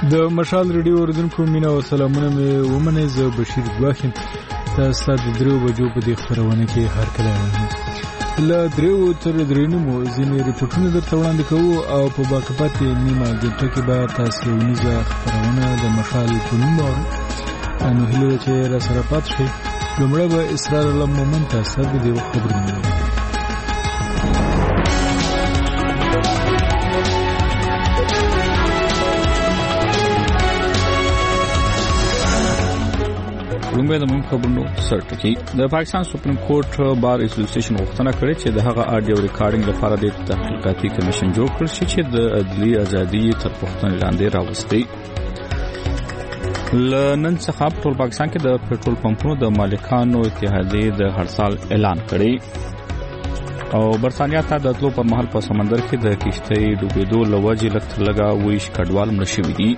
د مشال ریډیو اوریدونکو مینا او سلامونه مې ومنه. زه بشیر ګواخیم تاسو ته د 3 بجو په دې خبرونه کې هر کله وایم. له 3 تر 3 مو ځینې ریپورتونه درته وړاندې کوو او په باقیات نیمه ګټه کې به تاسو ونیزه خبرونه د مشال په نوم اورئ. نو هیله چې را سره پات شي. لومړی به اسرار الله مومن تاسو د دې خبرونه لومړی د مهم خبرونو سرټکی. د پاکستان سپریم کورټ بار اسوسییشن غوښتنه کړې چې د هغه آډیو ریکارډینګ لپاره د تحقیقاتي کمیشن جوړ کړي چې د عدلي ازادي تر پوښتنې لاندې راوستي. نن څخه په ټول پاکستان کې د پېټرول پمپونو د مالکانو اتحادیې د هړسال اعلان کړی او برتانیا ته د تلو پر مهال په سمندر کې د کشتۍ ډوبېدو لوجې لږ ویش کډوال مړه شوي دي.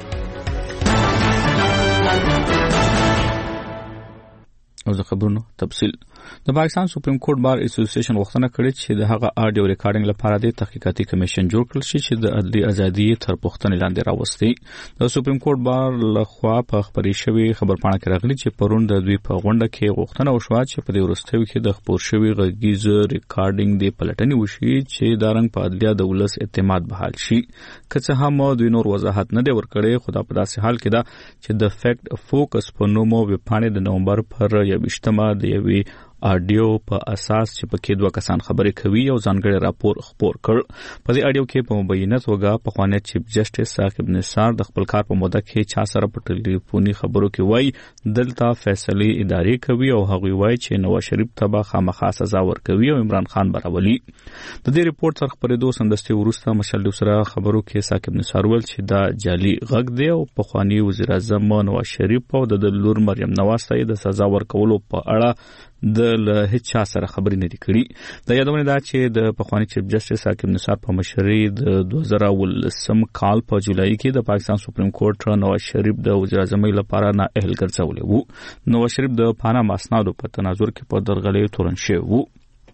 او د خبرونو تفصیل. د پاکستان سپریم کورټ بار اسوسییشن غوښتنه کړې چې د هغه آډیو ریکارډینګ لپاره د تحقیقاتي کمیشن جوړ کړي چې د عدلي ازادي تر پوښتنې لاندې راوستي. د سپریم کورټ بار لخوا په خبري شوی خبرپاڼه کې راغلي چې پرون د دوی په غونډه کې غوښتنه وشوه چې په دې وروستیو کې د خبر شوی غږیز ریکارډینګ د پلټنې وشي چې د رنګ په عدلیه د ولس اعتماد بحال شي. که څه هم دوی نور وضاحت نه دی ورکړی، خو دا په داسې حال کې ده چې د فیکټ فوکس په نوم ویبپاڼې د نومبر پر 21مه د یوې آډیو په اساس چې پکې 2 کسان خبرې کوي او ځانګړی راپور خپور کړ. په دې آډیو کې په مبینه توګه پخوانی چیف جسټس ثاقب نثار د خپل کار په موده کې چا سره په ټلیفوني خبرو کې وایي دلته فیصله اداري کوي او هغه وایي چې نواز شریف ته به خامخا سزا ورکوي او عمران خان براولي. د دې ریپورت تر خبرېدو سمدستي وروسته مشال سره خبرو کې ثاقب نثار ویل چې دا جعلي غږ دی او پخوانی وزیر اعظم نواز شریف او د لور مریم نواز ته د سزا ورکولو په اړه د هیڅ چا سره خبرې نه دي کړي. د یادونه ده چې د پخوانی چیف جسټس ثاقب نثار په مشرۍ د 2019 کال په جولای کې د پاکستان سپریم کورټ نواز شریف د وزیر اعظم لپاره نااهل ګرځولې وو. نواز شریف د پاناما اسنادو په تناظر کې په درغلۍ تورن شوی وو.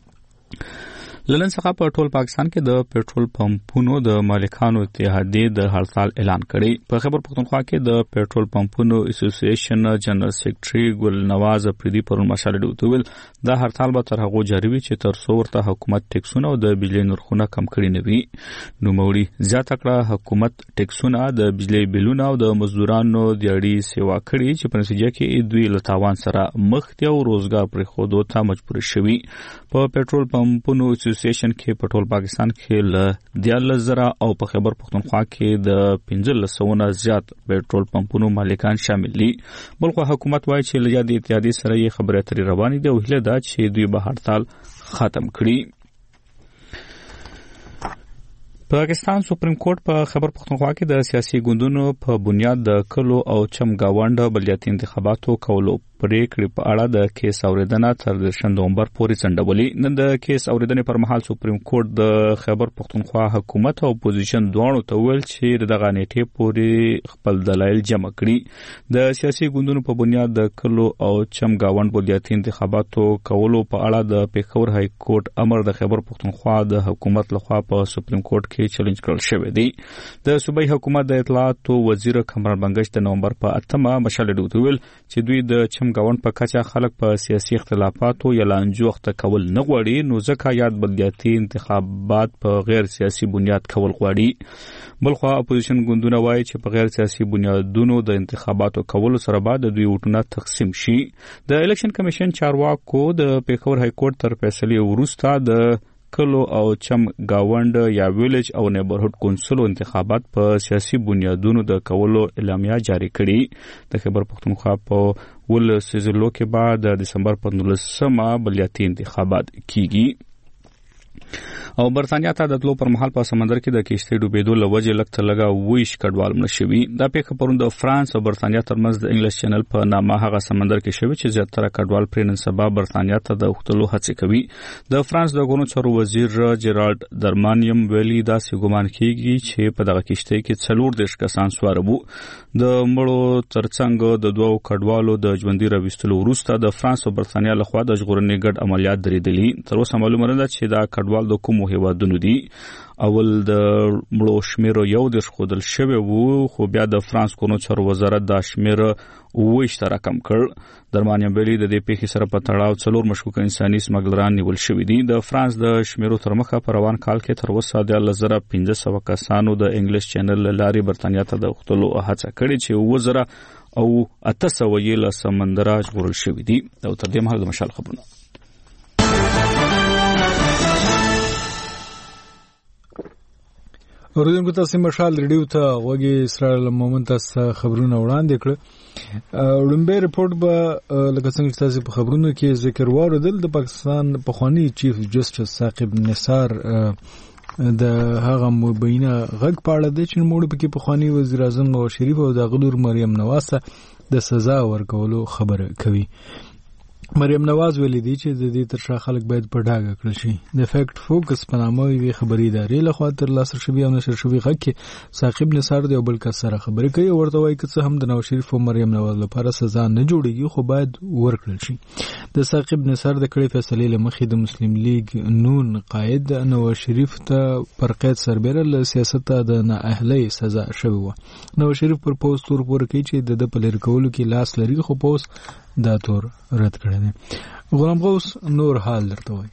لنن څخه په ټول پاکستان کې د پېټرول پمپونو د مالکانو اتحادیې د هړسال اعلان کړی. په خبر پښتونخوا کې د پېټرول پمپونو اسوسییشن جنرال سیکریټري ګل نواز افریدي پرون مشاله ډوتول دا هړسال به تر هغه جاری وي چې تر څو ورته حکومت ټیکسونه او د بجلی نرخونه کم کړي نه وي. نو موري زیاته کړه حکومت ټیکسونه د بجلی بلونه او د مزدورانو د اړې سیوا کړي چې په نتیجه کې دوی له تاوان سره مخ دي او روزګار پرې خودو ته مجبور شوي. په پېټرول پمپونو اسوسییشن کې په ټول پاکستان کې له 10000 او په خبر پښتونخوا کې د 1500 زیات پېټرول پمپونو مالکان شامل دي. بلخو حکومت وایي چې له دې اتحادیې سره یې خبرې اترې روانې دي او هیله ده چې دوی به هړتال ختم کړي. پاکستان سپریم کورټ په خبر پښتونخوا کې د سیاسي ګوندونو په بنیاد د کلو او چمګاونډ بلدیاتي انتخاباتو کولو پریکړې په اړه د کیس اوریدنه تر 2 نومبر پورې ځنډولې. نن د کیس اوریدنې پر مهال سپریم کورټ د خبر پښتونخوا حکومت او اپوزیشن دواړو ته ویل چې دغه نیټه پورې خپل دلایل جمع کړي. د سیاسي ګوندونو په بنیاد د کلو او چمګاونډ بلدیاتي انتخاباتو کولو په اړه د پېښور های کورټ امر د خبر پښتونخوا د حکومت لخوا په سپریم کورټ کې چیلنج کړل شوی دی. د صوبایي حکومت د اطلاعات وزیر کمران بنگش د نومبر په 8مه مشاله ډوتول چې دوی د چمګاونډ په کچه خلک په سیاسي اختلافاتو یا لانجو وخت کول نه غواړي، نو ځکه یاد بلدیاتي انتخابات په غیر سیاسي بنیاد کول غواړي. بلخو اپوزیشن ګوندونه وایي چې په غیر سیاسي بنیادونو د انتخاباتو کولو سره بعد دوی وټونه تقسیم شي. د الیکشن کمیشن چارواکو د پېښور های کورټ تر فیصلې وروسته د کلو او چم گاوند یا ویلیج او نیبرهود کونسل انتخابات په سیاسي بنیادونو د کولو اعلامیه جاری کړي. د خبر پښتونخوا په ول سیزلو کې بعد د دسمبر په 19مه بلدیاتي انتخابات کیږي. او برتانیا ته د تلو پر مهال په سمندر کې د کشتۍ ډوبېدو لوجې لږ ویش کډوال مړه شوي. دا پیښه پرون د فرانس او برتانیا ترمنځ د انګلیش چینل په نامه هغه سمندر کې شوی چې زیاتره کډوال پرې نن سبا برتانیا ته د وختلو هڅه کوي. د فرانس د ګورنر چارو وزیر جیرالډ درمانیم ویلي داسې ګومان کیږي چې په دغه کشتۍ کې 40 کسان سوار وو. د مړو ترڅنګ د 2 کډوالو د ژوندۍ راوستلو وروسته د فرانس او برتانیا لخوا د ژغورنې ګډ عملیات درېدلي. تر اوسه معلومه نه ده چې دا کډوال نړیوال د کومو هیوادونو دي. اول د مړو شمیر یو د خودل شوی وو خو بیا د فرانس کورونو چارو وزارت د شمیر 20 رقم کړ. درمانیا بیلی د دې پیښې سره په تړاو 4 مشکوک انساني سمګلران نیول شوی دي. د فرانس د شمیرو تر مخه په روان کال کې تر اوسه د 1500 کسانو د انګلیش چینل لاري برتانیا ته د وختلو هڅه کړې چې 2000 او 800 یې له سمندره ژغورل شوی دي. او تر دې مهال د مشال خبرونه اوریدونکو تاسو مشال ریډیو ته وګي اسرائیل مومن تاسو خبرونه وړاندې کړ. لومبه رپورت به لکه څنګه تاسو په خبرونو کې ذکر واردل د پاکستان پخوانی چیف جسټس ثاقب نثار د هغه مبینه غږ پاړه د چین موړ په کې پخوانی وزیر اعظم نواز شریف او د غلور مریم نواز د سزا ورکولو خبره کوي. مریم نواز ویلي دی چې د دې تر خلک باید په ډاګه کړل شي. د فیکټ فوکس په نامه وی خبري ادارې له خوا تر لاسه شوی او نشر شوی غږ کې ثاقب نثار دی او بل کس سره خبرې کوي ورته وایي چې هم د نواز شریف او مریم نواز لپاره سزا نه جوړیږي خو باید ورکړل شي. د ثاقب نثار د کړې فیصلې لمخې د مسلم لیگ نون قائد نواز شریف ته پر قید سربېره له سیاست د نااهلۍ سزا شوی و. نواز شریف پر پوسټ تور پور کوي چې د پلیر کولو کې لاس لري خو پوسټ دا تور رد کړی دی. غلام غوث نور حال درته وایي.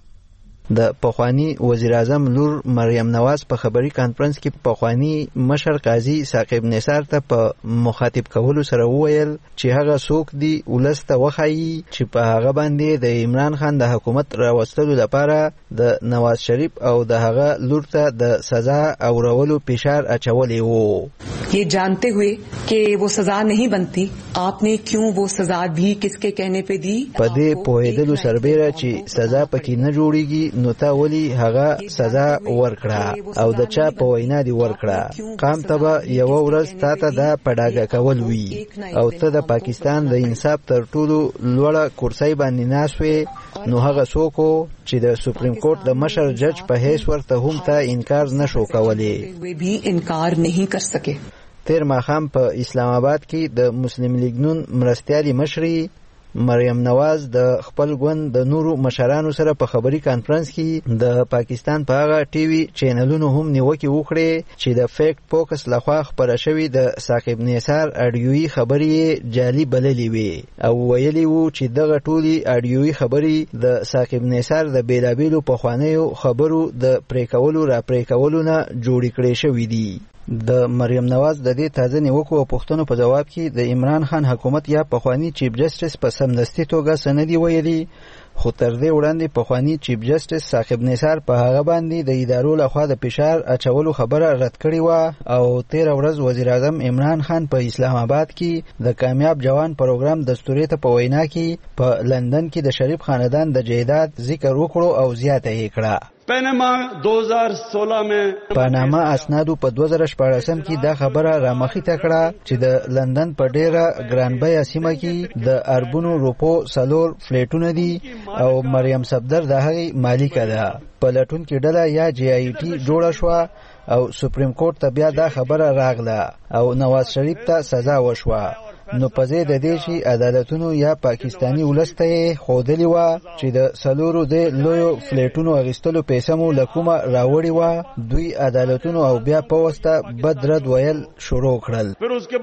د پخوانی وزیر اعظم لور مریم نواز په خبري کانفرنس کې پخوانی مشر قاضي ثاقب نثار ته په مخاطب کولو سره وویل چې هغه څوک دی ولسته وخایي چې په هغه باندې د عمران خان د حکومت راوستلو لپاره د نواز شریف او د هغه لور ته د سزا او رولو فشار اچولې وو. ये जानते हुए कि वो सजा नहीं बनती आपने क्यों वो सजा दी किसके कहने पे दी. په دې پوهېدلو سربېره چې سزا پکې نه جوړیږي نو تا ولي هغه سزا ورکړه او د چا په وینا دی ورکړه. قام ته به یو ورځ تا ته دا پډاګه کول وي او ته د پاکستان د انصاف تر ټولو لوړه کرسۍ باندې ناست وې نو هغه څوک چې د سپریم کورټ د مشر جج په حیث ورته هم ته انکار نشو کولی. भी इनकार नहीं कर सके. تیر ماښام په اسلام آباد کې د مسلم لیگ نون مرستیالي مشري مریم نواز د خپل ګوند د نورو مشرانو سره په خبري کانفرنس کې د پاکستان په هغه ټي وي چینلونو هم نیوکې وکړې چې د فیکټ فوکس لخوا خپره شوی د ثاقب نثار اډیوي خبرې جعلي بللې وي او ویلي وو چې دغه ټولي اډیوي خبرې د ثاقب نثار د بیلابیلو پخوانیو خبرو د پریکولو را پریکولو نه جوړې کړې شوې دي. د مریم نواز د دې تازه نیوکو او پوښتنو په جواب کې د عمران خان حکومت یا پخوانی چیف جسټس په سمدستي توګه سندي ویلي خو تر دې وړاندې پخوانی چیف جسټس ثاقب نثار په هغه باندې د ادارو لخوا د فشار اچولو خبره رد کړې وه او 13 ورځ وزیر اعظم عمران خان په اسلام آباد کې د کامیاب جوان پروګرام دستوري ته په وینا کې په لندن کې د شریف خاندان د جیداد ذکر وکړو او زیاته یې کړه. پاناما اسنادو په 2014 کې دا خبره رامخې کړه چې د لندن په ډیره ګرانبیا سیمه کې د اربونو روپو سلور فلیټونه دي او مریم صفدر د هغې مالکه ده. په لټون کې ډله یا جی آی ټي جوړه شوه او سپریم کورټ ته بیا دا خبره راغله او نواز شریف ته سزا وشوه. نو په ځای د دې چې عدالتونو یا پاکستانی ولس ته ښودلې وه چې د څلورو د لویو فلیټونو اخیستلو پیسه مو له کومه راوړې وه دوی عدالتونو او بیا په واسطه بد رد ویل شروع کړل.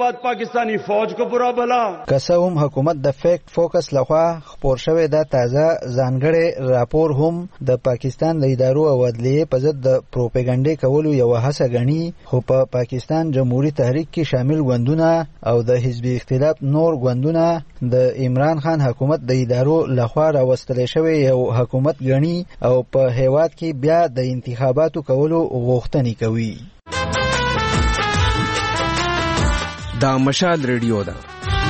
که څه هم حکومت د فیکټ فوکس لخوا خپور شوی دا تازه ځانګړی راپور هم د پاکستان د ادارو او عدلیې په ضد د پروپاګانډې کولو یوه هڅه ګڼي خو په پاکستان جمهوري تحریک کې شامل ګوندونه او د حزب اختلاف نور ګوندونه د عمران خان حکومت د ادارو لخوا راوستل شوی یو حکومت ګڼي او په هیواد کې بیا د انتخاباتو کولو غوښتنې کوي. دا مشال ریډیو ده.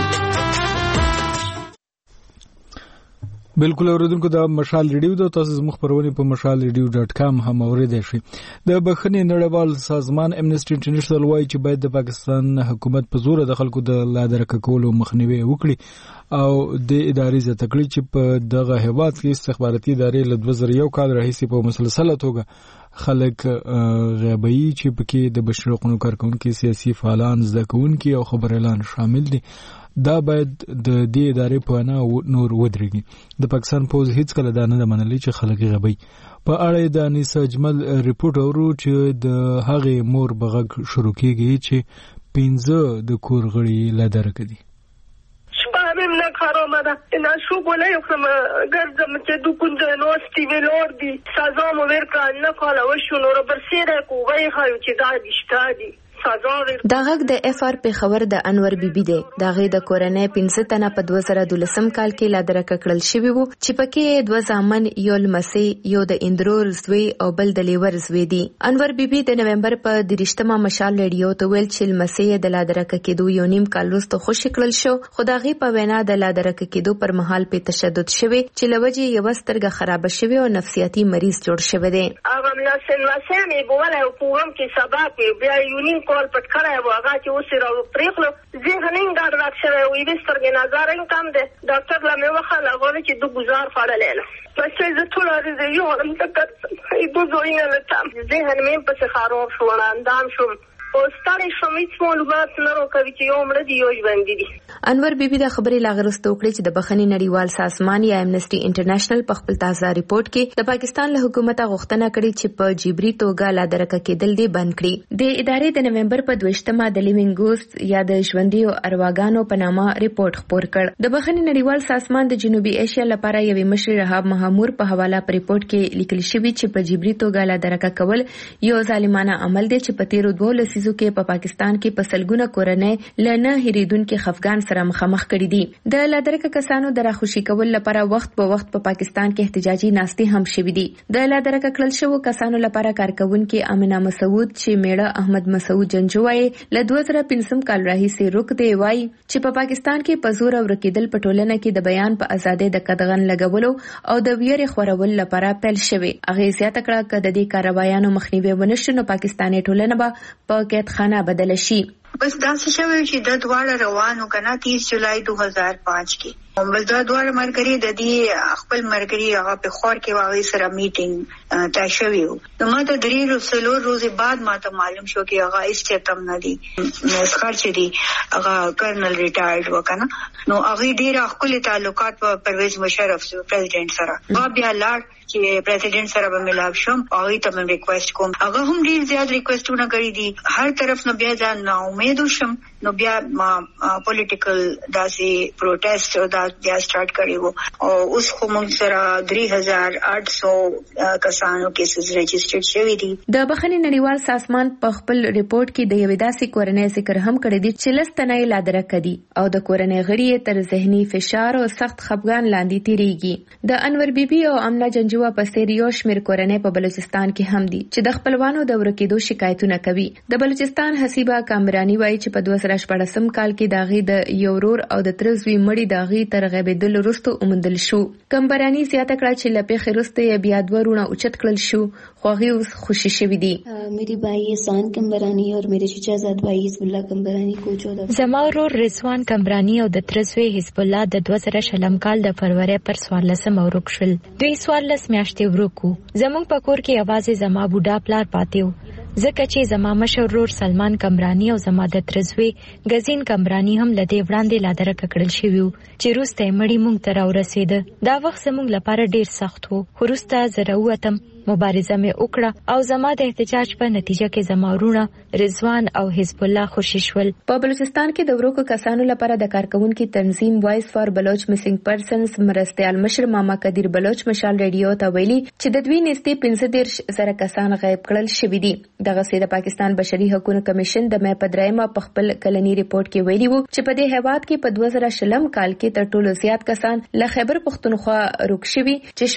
بالکل اوریدونکو دا مشال ریډیو د تاسو زموږ خبرونه په mashalradio.com هم اوریدئ شئ. د بخښنې نړیوال سازمان امنیسټي انټرنیشنل وايي چې باید د پاکستان حکومت په زور د خلکو د لادرکه کولو مخنیوي وکړي او د ادارې زده کړي چې په دغه هیواد کې استخباراتي ادارې له 2001 کال راهیسې په مسلسله توګه خلک غیبي چې پکې د بشري حقوقو کارکونکو سیاسي فعالان زده کوونکي او خبريالان شامل دي دا باید د دې ادارې په انا نور ودرېږي. د پاکستان پوز هیڅ کله دا نه منلي چې خلک غیبي په اړه د انیسا اجمل ریپورت اورو چې د هغې مور بغږ شروع کیږي چې 15 د کور غړي لا درکدي شبابم نه خرامه نه شو بوله یو ګرځم چې د کوم نوستي ویلور دي سزا مو ورکړه نه کاله وشو نو برسیره کوی خو چې دا دشتادي دا غږ د اف آر په خبر د انور بیبي دی دا غي د کورنۍ 15 تنه په 2012 کال کې لا درک کړل شوی وو چې پکې دوه ځامن یو لمسي یو د اندرور زوی او بل د لیور زوی دی انور بیبي د نومبر په 30مه مشال ریډیو ته ویل چې لمسي د لا درک کېدو یو نیم کال وروسته خوشی کړل شو خدایي په وینا د لا درک کېدو پر مهال په تشدد شوی چې لوجه یو سترګه خراب شوی او نفسیاتي مریض جوړ شوی دی هغه ملاسن واسمه بوله او کوم کې سبب بیا یو کول پټ کړای و هغه چې اوس راو پریخلو ذهنین دا راځي وي د سترګې نظر کم ده ډاکټر لمه وخاله غوړي چې د گزار فړلل پس زه ټول راځي یو هم تکړه ای دوزوینه لته ذهن مې په خراب شو اندام شو او ستاري شمیت معلومات نه راکوي چې یو مړ دی یو ژوند دي انور بیبي د خبرې لاغرستو کړې چې د بخښنې نړیوال سازمان یا امنسټي انټرنیشنل په خپل تازه ریپورت کې د پاکستان له حکومت غوښتنه کړې چې په جبري توګه لا درکه کېدل دي بند کړي د ادارې د نومبر په 22مه د لیوینګ ګوست یا د ژوندۍ ارواګانو په نامه ریپورت خپور کړ د بخښنې نړیوال سازمان د جنوبي ایشیا لپاره یوې مشر رهاب محمود په حواله په ریپورت کې لیکل شوی چې په جبري توګه لا درکه کول یو ظالمانه عمل دی چې په تیرو 2 لسیزو کې په پاکستان کې په سلګونه کورنۍ لنه هریدونکو خفګان سره مخامخ کړي دي د لادرکه کسانو د راخوشي کول لپاره وخت په وخت په پاکستان کې احتجاجي ناستي هم شوې دي د لادرکه کړل شو کسانو لپاره کارکونکو امینه مسعود چې میړه احمد مسعود جنجوای له 2015 کال راهیسې روک دی وای چې په پاکستان کې په زور او رکیدل په ټولنه کې د بیان په ازادۍ د قدغن لګولو او د ویرې خورول لپاره پیل شوی هغه زیاته کړه چې د دې کاروایانو مخنیوي ونشو نو پاکستاني ټولنه به په قیدخانه بدل شي بس دا څه شوی چې د دواړه روانو کنه 30 جولای 2005 کې بس دا دواړه مرګري د دې خپل مرګري هغه په خور کې واغې سره میټینګ تا شوی نو ما د 3 ورځې بعد ما ته معلوم شو چې هغه استعتم نه دي مسخر چې دي هغه کرنل ریټایرډ وکنه نو هغه ډیر خپل تعلقات په پرویز مشرف پریزیدنت سره بیا لاړ چې پریزیدنت سره به ملاو شم هغه ته مې ریکوست کوم هغه هم ډیر زیات ریکوستونه کړی دي هر طرف نه بیا ځان نه امید وشم نو بیا ما پولیټیکل داسې پروټیسټ او دا بیا سٹارټ کړی او اوس کوم سره 3800 کسانو کیسز رجسټرډ شوی دي د بخښنې نړیوال سازمان په خپل ریپورت کې د یوې داسې کورنۍ ذکر هم کړی دی چې لستنې لادرک دي او د کورنۍ غړي تر ذهني فشار او سخت خفګان لاندې تیریږي د انور بیبي او امنا جنجوا په څیر یو شمېر کورنۍ په بلوچستان کې هم دي چې د خپلوانو د ورکېدو شکایتونه کوي د بلوچستان حسیبه کامرانی وایي چې په 2014 کال کې داغي د یورور او د ترزوی مړی داغي تر غیبدل وروسته اومندل شو کمبرانی زیاته کړه چې لپې خروسته بیا دورونه اوچت کړل شو خو هغه اوس خوشی شوی دي میری بھائی احسان کمبرانی اور میرے چچا زاد بھائی حزب الله کمبرانی کو 14 زما ورور رضوان کمبرانی او د ترزوی حزب الله د 2000 کال د فروری پر 14 ورک شول دوی 14 میاشتې ورکو زمونږ په کور کې आवाज زما بوډا پلار پاتیو ځکه چې زما مشر ورور سلمان کمرانی او زما د ترزوی غزین کمرانی هم لدی وړاندې لادرک کړل شوی چې روسته مړی مونږ ته راورسید دا وخت زمونږ لپاره ډیر سخت وو خو روسته زراوتم مبارزه مې وکړه او زما د احتجاج په نتیجه کې زما ورونه رضوان او حزب الله خوشی شول په بلوچستان کې د ورکو کسانو لپاره د کارکونکو تنظیم وایس فار بلوچ مسینګ پرسنز مرستيال مشر ماما قدیر بلوچ مشال ریډیو ته ویلي چې د دوی نږدې 15,000 کسان غیب کړل شوی دي دغه سي د پاکستان بشري حقوقو کمیشن د مې په 3مه په خپل کلنی ریپورت کې ویلي وو چې په دې هیواد کې په 2020 کال کې تر ټولو زیات کسان له خیبر پختونخوا روک شوي چې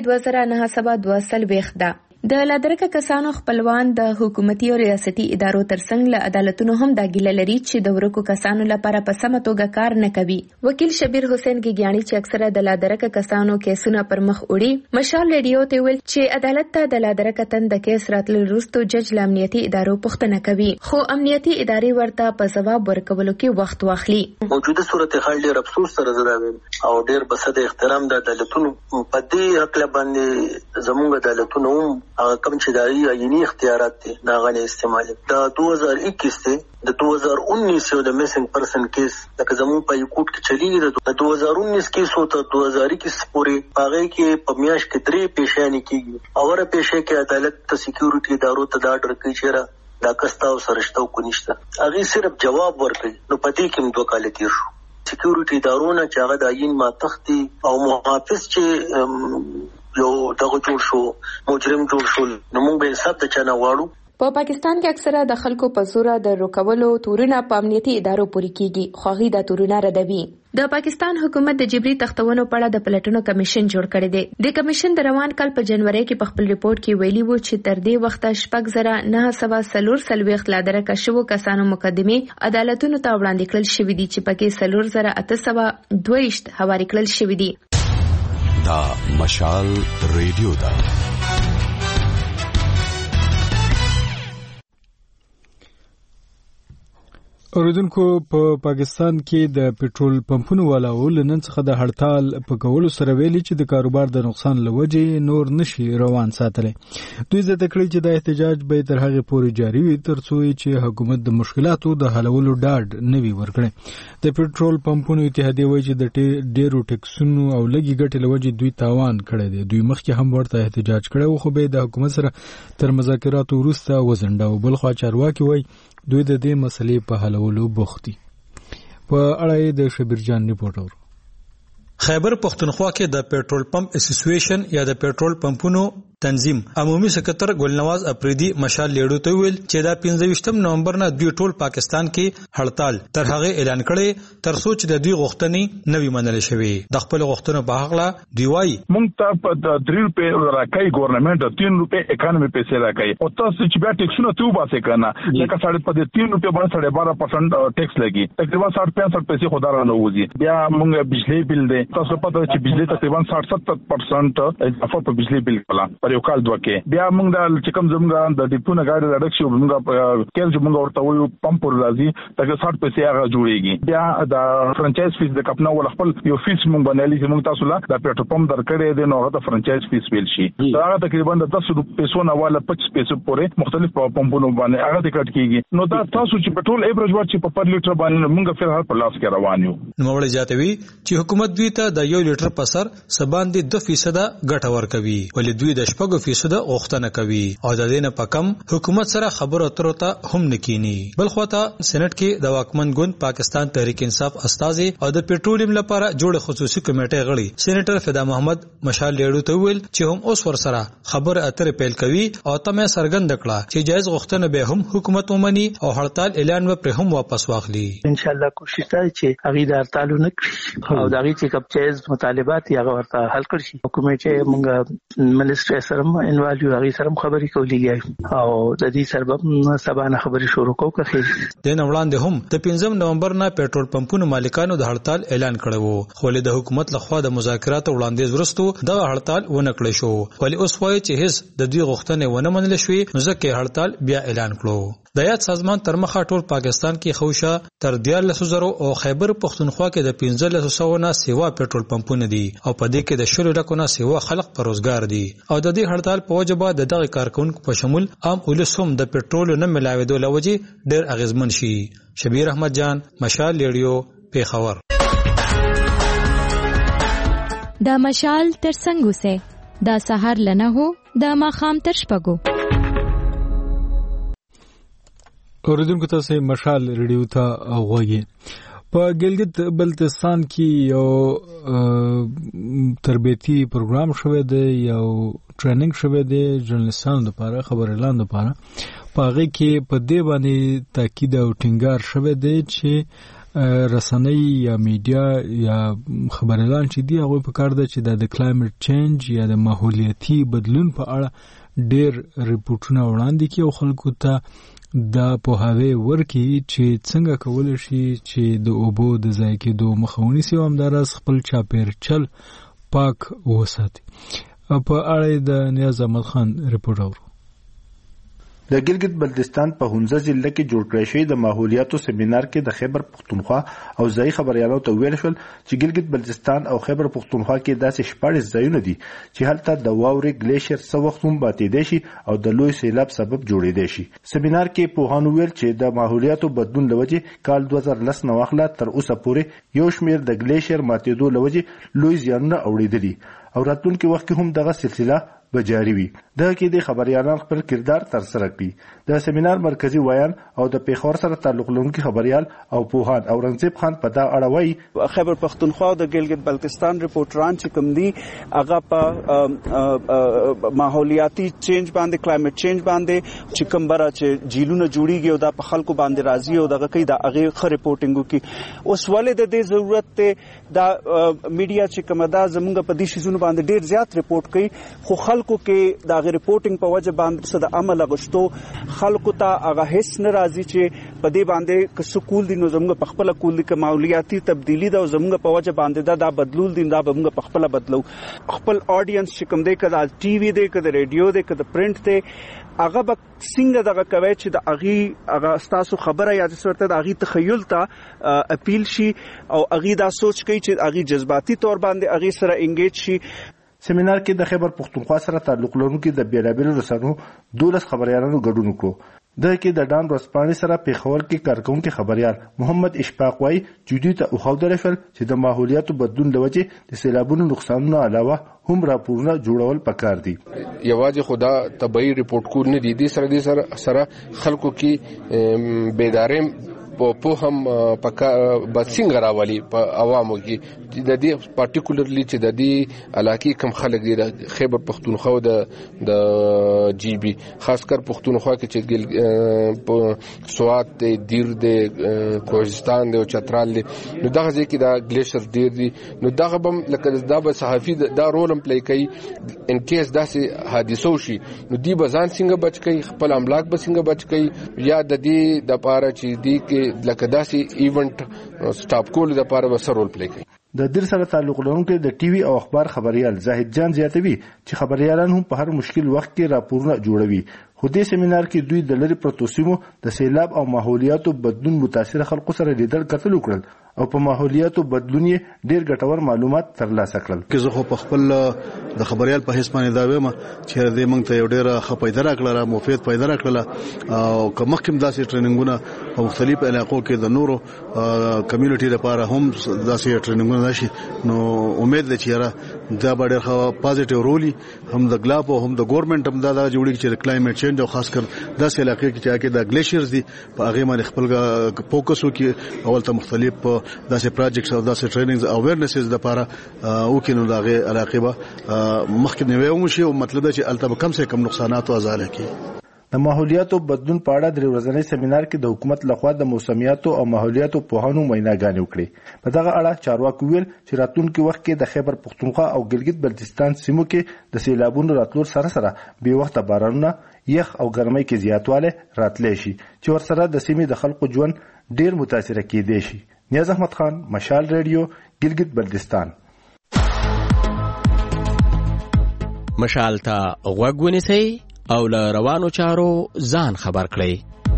شمیره 2922 ده د لادرکه کسانو خپلوان د حکومتي او ریاستي ادارو ترڅنګ له عدالتونو هم د ګیله لري چې د ورکو کسانو لپاره په سمه توګه کار نه کوي وکیل شبیر حسین ګیګیانی چې اکثره د لادرکه کسانو کیسونه پر مخ وړي مشال ریډیو ته ویل چې عدالت ته د لادرکه تن د کیس راتل وروسته جج امنیتي ادارو پوښتنه کوي خو امنیتي ادارې ورته په ځواب ورکولو کې وخت واخلي موجوده صورتحال ډېر افسوس سره زراوي او ډېر بسد احترام د عدالتونو په دې حق باندې زموږ عدالتونو کوم چې دایي عیني اختیارات دي ناغه استعمال دا 2021 ته د 2019 د میسنګ پرسن کیس د زمون په کوټ کې چلیږي د 2019 کیس او ته 2021 پورې هغه کې په میاش کې 3 پیشانی کیږي اوره پیشه کې عدالت ته سکیورټي ادارو ته دا ډر کوي چې دا کستا او سرشتو کو نشته هغه صرف جواب ورکړي نو پدې کې دوه کال تیر شو سکیورټي ادارونه چې هغه د عین ما تختی او محافظ چې یو دغه جوړ شو مجرم جوړ شو نو موږ به حساب ته چانه واړو په پاکستان کې اکثره د خلکو په زور د روکولو تورونه په امنیتي ادارو پورې کیږي خو هغه د تورونه ردوي د پاکستان حکومت د جبري تختونو په اړه د پلټنو کمیشن جوړ کړی دی د کمیشن د روان کال په جنوري کې په خپل ریپورت کې ویلي وو چې تر دې وخته 9,940 لادرکه شوو کسانو مقدمه عدالتونو ته وړاندې کړل شوې دي چې پکې 4,822 حواله کړل شوې دي دا مشال ریډیو دا اوریدونکو په پاکستان کې د پېټرول پمپونو والاو لنن څخه د هړتال په کولو سره ویلي چې د کاروبار د نقصان لوجې نور نشي روان ساتلی دوی زده کړی چې د احتجاج به تر هغه پورې جاری وي ترڅو چې حکومت د مشکلاتو د حلولو ډاډ نوي ورکړي د پېټرول پمپونو اتحادیه وایي چې د ډیرو ټیکسونو او لګي ګټې لوجې دوی تاوان کړی دی دوی مخکې هم ورته احتجاج کړی خو به د حکومت سره تر مذاکراتو وروسته وزنډاو بل خوا چارواکي وایي دوی د دې مسلې په حلولو بوخت دي په اړه د شبیر جان ریپورټ اور خیبر پختونخوا کې د پېټرول پمپ اسوسییشن یا د پېټرول پمپونو تنظیم عمومي سکرټر ګلنواز اپریدي مشال لیډو ته ویل چې دا 15 نومبر نه دوی ټول پاکستان کې هړتال تر هغه اعلان کړي تر څو چې د دوی غوښتنې نوي منل شوي د خپل غوښتنو په حق لا دی وای مونږ ته په 3 روپے راکای ګورنمنت 3 روپے 91 پیسې راکای او تاسو چې بیا ټیکسونه ته وباسه کنه لکه 3.5 روپے باندې 12% ټیکس لګي تقریبا 65 پیسې خدای را نوځي بیا مونږ بجلی بل دی تاسو پته چې بجلی تقریبا 60-70% اضافه په بجلی بل کلا یو کال دوکه بیا موږ د چکم زموږ د ډیپونه گاډي راډک شو موږ کېل چې موږ ورته ویو پمپ ور راځي ترڅو 60 پیسې هغه جوړیږي بیا د فرانچایز فیس د کپنا ول خپل یو فیس موږ باندې چې موږ تاسو لا د پېټرول پمپ درکړې دي نو هغه د فرانچایز فیس ویل شي دا هغه تقریبا د 10 پیسو نه والا 25 پیسو پورې مختلف پمپونو باندې هغه د کټ کیږي نو دا تاسو چې پټرول ایوریج ورچ په پر لیټر باندې موږ فل هر په لاس کې روان یو نو وړي جاتوي چې حکومت دوی ته د 1 لیټر په سر سباندې 2% ګټه ورکوي ولې دوی د 4% غوښتنه کوي او د دې نه پکم حکومت سره خبرو اترو ته هم نکینی بل خواته سېنات کې د واکمن ګوند پاکستان تحریک انصاف استاذي او د پېټرولیم لپاره جوړ خصوصي کمیټه غړي سېنیټر فدا محمد مشال لیډو ته ویل چې هم اوس ور سره خبر اترې پیل کوي او تمه سرګند کړه چې جایز غوښتنه به هم حکومت ومني او هړتال اعلان و پر هم واپس واخلي ان شاء الله کوشش کوي چې هغه د هړتال نه کړي او دغه چې کوم جایز مطالبات یې هغه ورته حل کړي حکومت چې موږ منیسټر سره انوالو هغه سره خبرې کولې او د دې سبب سبانه خبرې شروع کوو کړي د نوړاندې هم د 15 نومبر نه پېټرول پمپونو مالکانو د هړتال اعلان کړو خو له حکومت لخوا د مذاکراتو وړاندیز ورستو د هړتال ونه کړی شو ولی اوس وایي چې هیڅ د دوی غوښتنې ونه منل شوې نو ځکه هړتال بیا اعلان کړو د یاد سازمان تر مخه ټول پاکستان کې خوشا تر 14,000 او خیبر پختونخوا کې د 15,000 نه سیوا پېټرول پمپونه دي او په دې کې د شلو ډکونه سیوا خلق پر روزګار دي او د دې هړتال په وجه د دغه کارکونکو په شمول عام ولسوم د پېټرول نه ملاوېدو لوجې ډېر اغیزمن شي شبیر احمد جان مشال لیډیو پیښور دا مشال تر څنګه سه دا سحر لنه هو دا ماخام تر شپګو اوریدونکو تاسو مشال ریډیو ته غوږی په ګلګت بلتستان کې یو تربیتی پروګرام شوه دی یو ټریننګ شوه دی ژورنالیستانو لپاره خبر اعلان لپاره پاغه کې په دې باندې تاکید او ټینګار شوه دی چې رسنۍ یا میډیا یا خبر اعلان چې دی هغه په کار ده چې د کلایمټ چینج یا د ماحولیاتي بدلون په اړه ډېر ریپورتونه وړاندې کوي او خلکو ته دا په هغه ورکی چې څنګه کول شي چې د اوبو د ضایع کېدو مخه ونیسي او همدارس خپل چاپیرچل پاک وساتي په اړه د نیاز احمد خان ریپورټ اورو د ګلګت بلتستان په هونزه ضلع کې جوړ کړی شوی د ماحولیاتو سیمینار کې د خیبر پختونخوا او ځایي خبريالانو ته ویل شول چې ګلګت بلتستان او خیبر پختونخوا کې داسې 14 ځایونه دي چې هلته د واورې ګلیشر څو وخت هم باتېدی شي او د لوی سیلاب سبب جوړېدی شي. سیمینار کې پوهانو ویل چې د ماحولیاتو بدلون لوجې کال 2010 نه واخله تر اوسه پورې یو شمېر د ګلیشر ماتېدو لوجې لوی زیانونه اوریدلي او راتلونکي وخت کې هم دغه سلسله بجاری وي. دغه کې د خبريالان خپل کردار تر سره کړي. د سیمینار مرکزی ویان او د پیښور سره تعلق لرونکي خبريال او پوهان اورنګزیب خان په دا اړه وایي خیبر پختونخوا او د ګلګت بلتستان ریپورټران چې کوم دي هغه په ماحولیاتي چینج باندې کلایمټ چینج باندې چې کوم برا چې جیلونه جوړیږي او دا په خلکو باندې راځي او دغه کې دا هغه خ ریپورټینګ کوي. اوس ولې د دې ضرورت ته دا میډیا چې کوم دا زموږ په دې شیزونو باندې ډیر زیات ریپورټ کوي خو خلکو کې دا ریپورټینګ په وجه باندې څه د عمل غشتو خلکو ته هغه هیڅ ناراضي چې په دې باندې که سکول دي نو زموږ په خپل کول دي ماحولیاتي تبدیلی دا زموږ په وجه باندې دا بدلول دي دا زموږ په خپل بدلو خپل اډینس چې کوم دی کله ټي وي دی کله ریډیو دی کله پرنٹ دی هغه به څنګه دغه کوي چې د هغه تاسو خبره یا د صورت د هغه تخیل ته اپیل شي او هغه دا سوچ کوي چې هغه جذباتي تور باندې هغه سره انګیج شي. سیمینار کې د خیبر پختونخوا سره تعلق لرونکي د بیلابیلو رسنیو 12 خبريالانو ګډون وکړو. دغه کې د ډان ورځپاڼې سره پیښور کې کارکونکي خبريال محمد اشفاق وای چې دوی ته وښودل شول چې د ماحولیاتو بدلون د وجې د سیلابونو نقصانونو علاوه هم راپورونه جوړول پکار دي. یوازې خدا طبيعي ریپورت کول نه دي د سره خلکو کې بیداریم په هم بڅنګ راولي په عوامو کې د دې پارټیکولرلی چې د دې علاقې کم خلک دي د خیبر پختونخوا او د جی بي خاص کر پختونخوا کې چې سوات دی دیر دی کوهستان دی او چترال دی نو دغه ځکه دا ګلیشر ډیر دي نو دغه بم لکه دا به صحافي دا رول پلی کوي ان کیس داسې حادثو شي نو دی بزان څنګه بچ کوي خپل املاک به څنګه بچ کوي یا د دې د پاره چې دی کې لکه داسې ایونت سټاپ کول د پاره وسر رول پلی کوي. د دیر سره تعلق لرونکي د ټي وي او اخبار خبريال زاهد جان زیاتوي چې خبريالان هم په هر مشکل وخت کې راپورونه جوړوي. خو دې سیمینار کې دوی د لری پروتوسیمو د سیلاب او ماحولیاتو بدلون متاثر خلکو سره لیدل کتل وکړل او په ماحولیاتو بدلون یې ډیر ګټور معلومات ترلاسه کړل. که زه خو په خپل د خبريال په حساب باندې دا وایم چې دې موږ ته یو ډیر ښه پیدا راکړه مفید پیدا راکړه او کوم داسې ټریننګونه په مختلفو علاقو کې د نورو کمیونټي لپاره هم داسې ټریننګونه راشي نو امید ده چې دا به ډیر ښه پازیټیو رول هم د ګلاپ او هم د ګورنمنت هم دا جوړیږي چې کلایمټ چینج او خاص کر داسې علاقې کې چې د ګلیشرز دي په هغه باندې خپل فوکس وکړي اول ته مختلف داسې پروجیکټس او داسې ټریننګز اویرنسز د لپاره وکینو دغه علاقې به مخکې نیو مشي او مطلب چې الته کم سے کم نقصانات او ازاله کی. د ماحولیاتو بدلون په اړه د ورځنی سیمینار کې د حکومت لخوا د موسمیاتو او ماحولیاتو پوهانو میناګانې وکړي. په دغه اړه چارواکو ویل چې راتلونکي وخت کې د خیبر پختونخوا او ګلګت بلتستان سیمو کې د سیلابونو راتلو سره به وخت بارانونه یخ او ګرمۍ کې زیاتواله راتلی شي چې ورسره د سیمې د خلکو ژوند ډیر متاثر کېدی شي. نیاز احمد خان مشال ریډیو ګلګت بلتستان. مشال ته غوږ ونیسئ او له روانو چارو ځان خبر کړئ.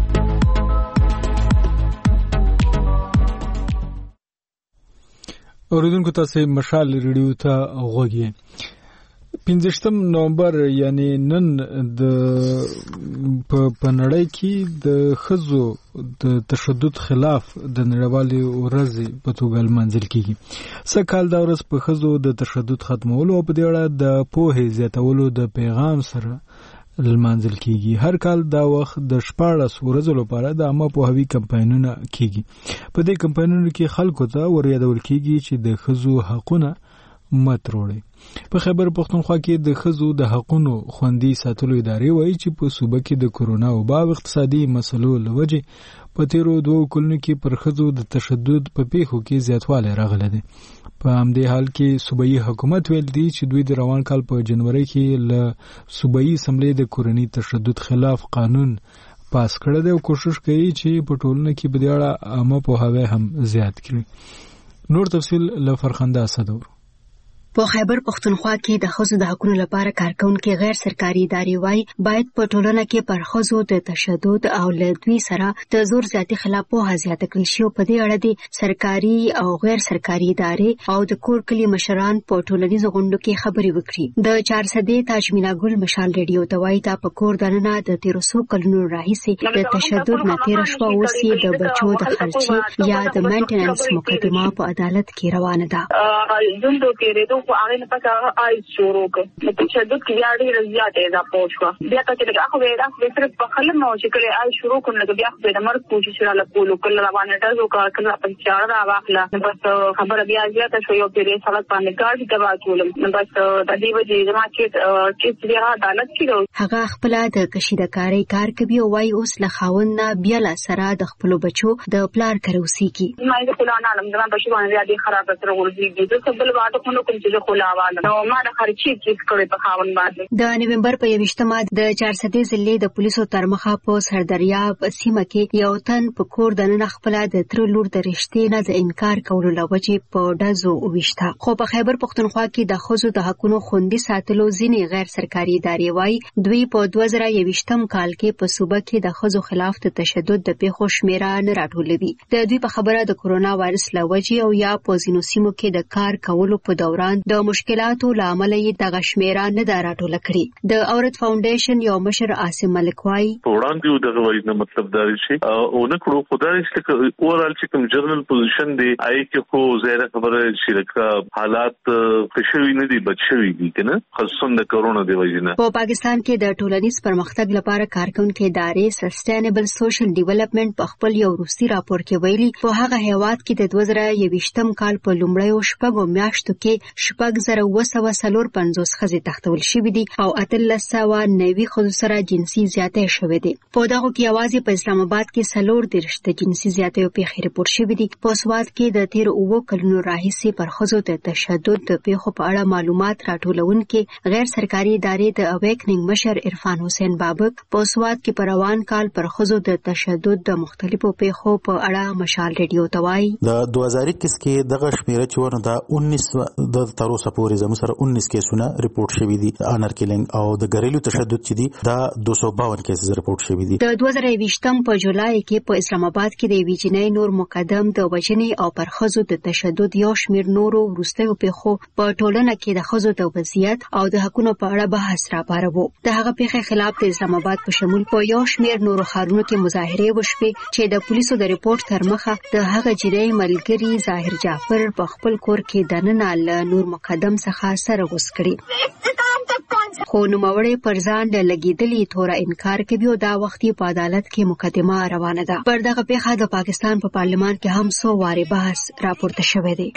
اوریدونکو تاسو مشال ریډیو ته غوږ یې. 15 نومبر یعنی نن د په نړۍ کې د خزو د تشدد خلاف د نړیوالې ورځې په توګه لمانځل کیږي. سکهال دا ورځ په خزو د تشدد ختمولو او په دې اړه د پوهې زیاتولو د پیغام سره لمانځل کیږي. هر کال دا وخت د 14 ورځو لپاره د عامه پوهاوي کمپاینونه کیږي. په دې کمپاینونو کې خلکو ته وريادول کیږي چې د خزو حقونه مت وروړي. په خیبر پختونخوا کې د خزو د حقونو خوندي ساتلو ادارې وایي چې په صوبه کې د کورونا وبا اقتصادي مسلو لوجې په تیرو 2 کلونو کې پر خزو د تشدد په پیښو کې زیاتوالی راغلی دی. په همدې حال کې صوبایي حکومت ویل دی چې دوی د روان کال په جنوري کې له صوبایي اسمبلی د کورني تشدد خلاف قانون پاس کړی دی او کوشش کوي چې په ټولنه کې په دې اړه عامه پوهاوی هم زیات کړي. نور تفصیل له فرخنده اسدور. په خیبر پښتونخوا کې د ښځو د حقوقو لپاره کارکونکو غیر سرکاري ادارې وايي باید په ټولنه کې پر ښځو د تشدد او له دوی سره د زور زیاتي خلاف پوهه زیاته کړل شي. په دې اړه د سرکاري او غیر سرکاري ادارې او د کور کلي مشران په ټولنیزو غونډو کې خبرې وکړي. د 400 تاجمینا ګل مشال ریډیو ته وايي دا په کور دننه د 1300 کلونو راهیسې د تشدد نه تیر شو او چې د بچو د خرچي یا د مینټیننس مقدمه په عدالت کې روانه ده. جون دو کې ردو خو هغه نه پکا آی شروع کړ. د تشدد کې بیا ډېر زیات ایزا پوښوا. بیا ته چې هغه ویرا صرف په خلک نو چې کله آی شروع کړل بیا په د مرګ کوشش را لکولو کله روانه ده او کله په چاړه را واخله. بس خبره بیا زیاته شو یو پیری سړک باندې ګاډي دبا کولم. بس د دې وجې زما چې بیا عدالت کې هغه خپل د کشیدکاري کار کوي او وايي اوس له خاوند بیا لا سره د خپل بچو د پلار کروسی کی. ما د خلانه علم زما بچو باندې ډېر خراب سره ورځي. د خپل واده خونو کوم چې خلاواله نو ما د خرچي کیس کړې په خاوند باندې. د نومبر په 28مه د 400 ضلع د پولیسو ترمخه په سردریاب سیمه کې یو تن په کور دننه خپل د تر لور د رښتې نه د انکار کولو لوجې په ډزو وشته. خو په خیبر پښتونخوا کې د ښځو د حقوقو خوندي ساتلو ځینې غیر سرکاري ادارې وايي دوی په 2021م کال کې په صوبه کې د ښځو خلاف د تشدد د پیښو شمیره نه راټولوي. د دوی په خبره د کورونا وایرس لوجې او یا په ځینو سیمو کې د کار کولو په دوران د مشکلاتو لامل یې د غشمیره نه دا راټول کړي. د اورت فاونډیشن یو مشر عاصم ملک وايي وړاندې د غوښنه مطلب دا شي او نه کړو خدای چې اورال چې کوم جرنل پوزیشن دی آی کې خو زیاده خبره شرکا حالات خشوي نه دي بچوي دي کنه خصوصا د کورونا دی وجنه. په پاکستان کې د ټولنیز پرمختګ لپاره کارکونکو ادارې سسټینبل سوشل ډیولپمنٹ په خپل یو روسي راپور کې ویلي په هغه هیواد کې د 2021م کال په لومړیو شپږو میاشتو کې 4950 ښځې تختول شوې دي او 1390 ښځو سره جنسي زیاتې شوې دي. په دغه کې یوازې په اسلام آباد کې 4 د جنسي زیاتې پیښې رپورټ شوې دي. په سواد کې د 13 کلونو راهیسې پر ښځو د تشدد د پیښو په اړه معلومات راټولونکي غیر سرکاري ادارې د اویکنینګ مشر عرفان حسین بابک په سواد کې پر روان کال پر ښځو د تشدد د مختلفو پیښو په اړه مشال ریډیو ته وايي د 2021 کې دغه شمیره چې ونه دا 19 د تر اوسه پورې زموږ سره 19 کیسونه ریپورت شوي دي. انر کیلینګ او د ګریلو تشدد چې دي دا 252 کیسز ریپورت شوي دي. د 2020م په جولای کې په اسلام آباد کې د ویجنۍ نور مقدم د وجنې او پر ښځو د تشدد یو شمیر نورو وروستیو پیښو په ټولنه کې د ښځو د وضعیت او د حقوقو په اړه بحث راپاروه. د هغه پیښې خلاف د اسلام آباد په شمول په یو شمیر نورو ښارونو کې مظاهره وشوه چې د پولیسو د ریپورت تر مخه د هغه جنۍ ملګری ظاهر جعفر په خپل کور کې دننه له نور مقدم څخه سره وسکړي. خو نوموړی پر ځان لګیدلې تور انکار کوي او دا وختي په عدالت کې مقدمه روانه ده. پر دغه پیښه د پاکستان په پارلمان کې هم څو واره بحث راپورته شوی دی.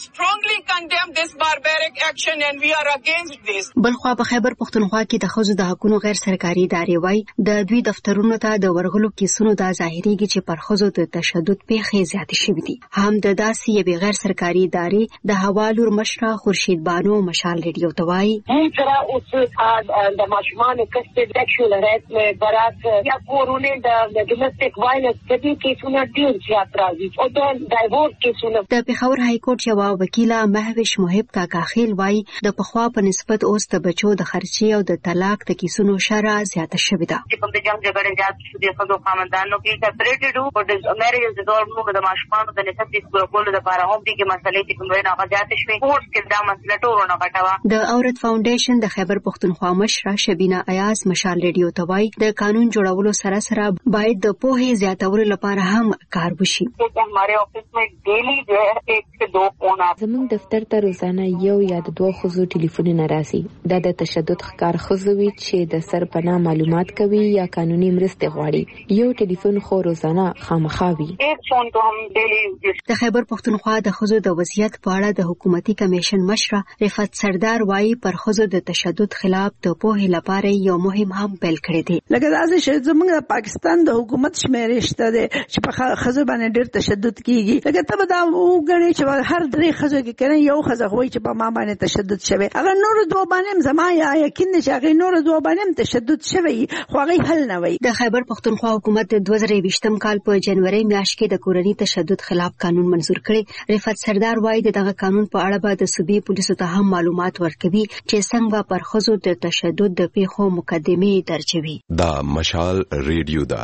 بلخوا په خیبر پښتونخوا کې د ښځو د حقوقو غیر سرکاري ادارې وايي د دوی دفترونو ته د ورغلو کیسونو د ظاهريږي چې پر ښځو د تشدد پیښې زیاتې شوې دي. هم د داسې یوې غیر سرکاري ادارې د حوالور مشره خورشید بانو مشال ریډیو ته وايي د ماشومان کسب سیکشوال هراسمنت برات یا کورونه د ډومېسټک وایلنس د دې کیسونو ډیر زیات راځي او د ډایورس کیسونو. د پېښور های کورټ یو وکیله مهوش محب کاکاخیل وايي د پخوا په نسبت اوس د بچو د خرچي او د طلاق د کیسونو شرح زیاته شوې ده. په دې جنگ جګړې زیات شو د خپل خاندانونو کې سپریټډ او د میریج د ډور د ماشومان د نسب د کولو لپاره هم دغه مسلې چې کومه نه غزيات شوې کورټ کې دا مسله ټولونه غټوا. د اورت فاونډیشن د خیبر پښتونخوا مشره شبینا ایاز مشال ریډیو ته وايي د قانون جوړولو سره سره باید د پوهې زیاتولو لپاره هم کار وشي. हमारे ऑफिस में डेली जो है 1 से 2 फोन आते. زموږ دفتر ته روزانه یو یا د 2 خزو ټلیفونونه راځي. دا د تشدد ښکار خزوي چې د سرپناه معلومات کوي یا قانوني مرسته غواړي. یو ټلیفون خو روزانه خامخاوي. एक फोन तो हम डेली. د خیبر پښتونخوا د خزو د وضعیت په اړه د حکومتي کمیشن مشره رفعت سردار وايي پر خزو د تشدد خلاف د پوهې لپاره یو مهم هم پیل کړی دی. لکه داسې چې زموږ د پاکستان د حکومت شمیرې شته دی چې په ښځو باندې ډېر تشدد کیږي. لکه ته به دا وګڼې چې هر 3 ښځو کې کنه یو ښځه وایي چې په ما باندې تشدد شوی. هغه نور 2 باندې زما یقین دی چې هغه نور 2 باندې تشدد شوی خو هغه حل نه وي. د خیبر پښتونخوا حکومت د 2020م کال په جنوري میاشت کې د کورني تشدد خلاف قانون منظور کړی. رفعت سردار وایي دغه قانون په اړه به د صوبې پولیسو ته هم معلومات ورکوي چې څنګه پر ښځو د تشدد د پیښو مقدمې درجوي. دا مشال ریډیو دا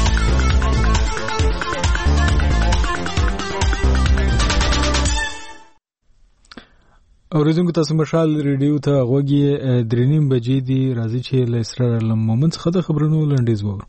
اوریدونکو تاسو مشال ریډیو ته غوږی 3:30 بجې دی. راځي چې له اسرار علم مومن څخه د خبرونو لنډیز وورو.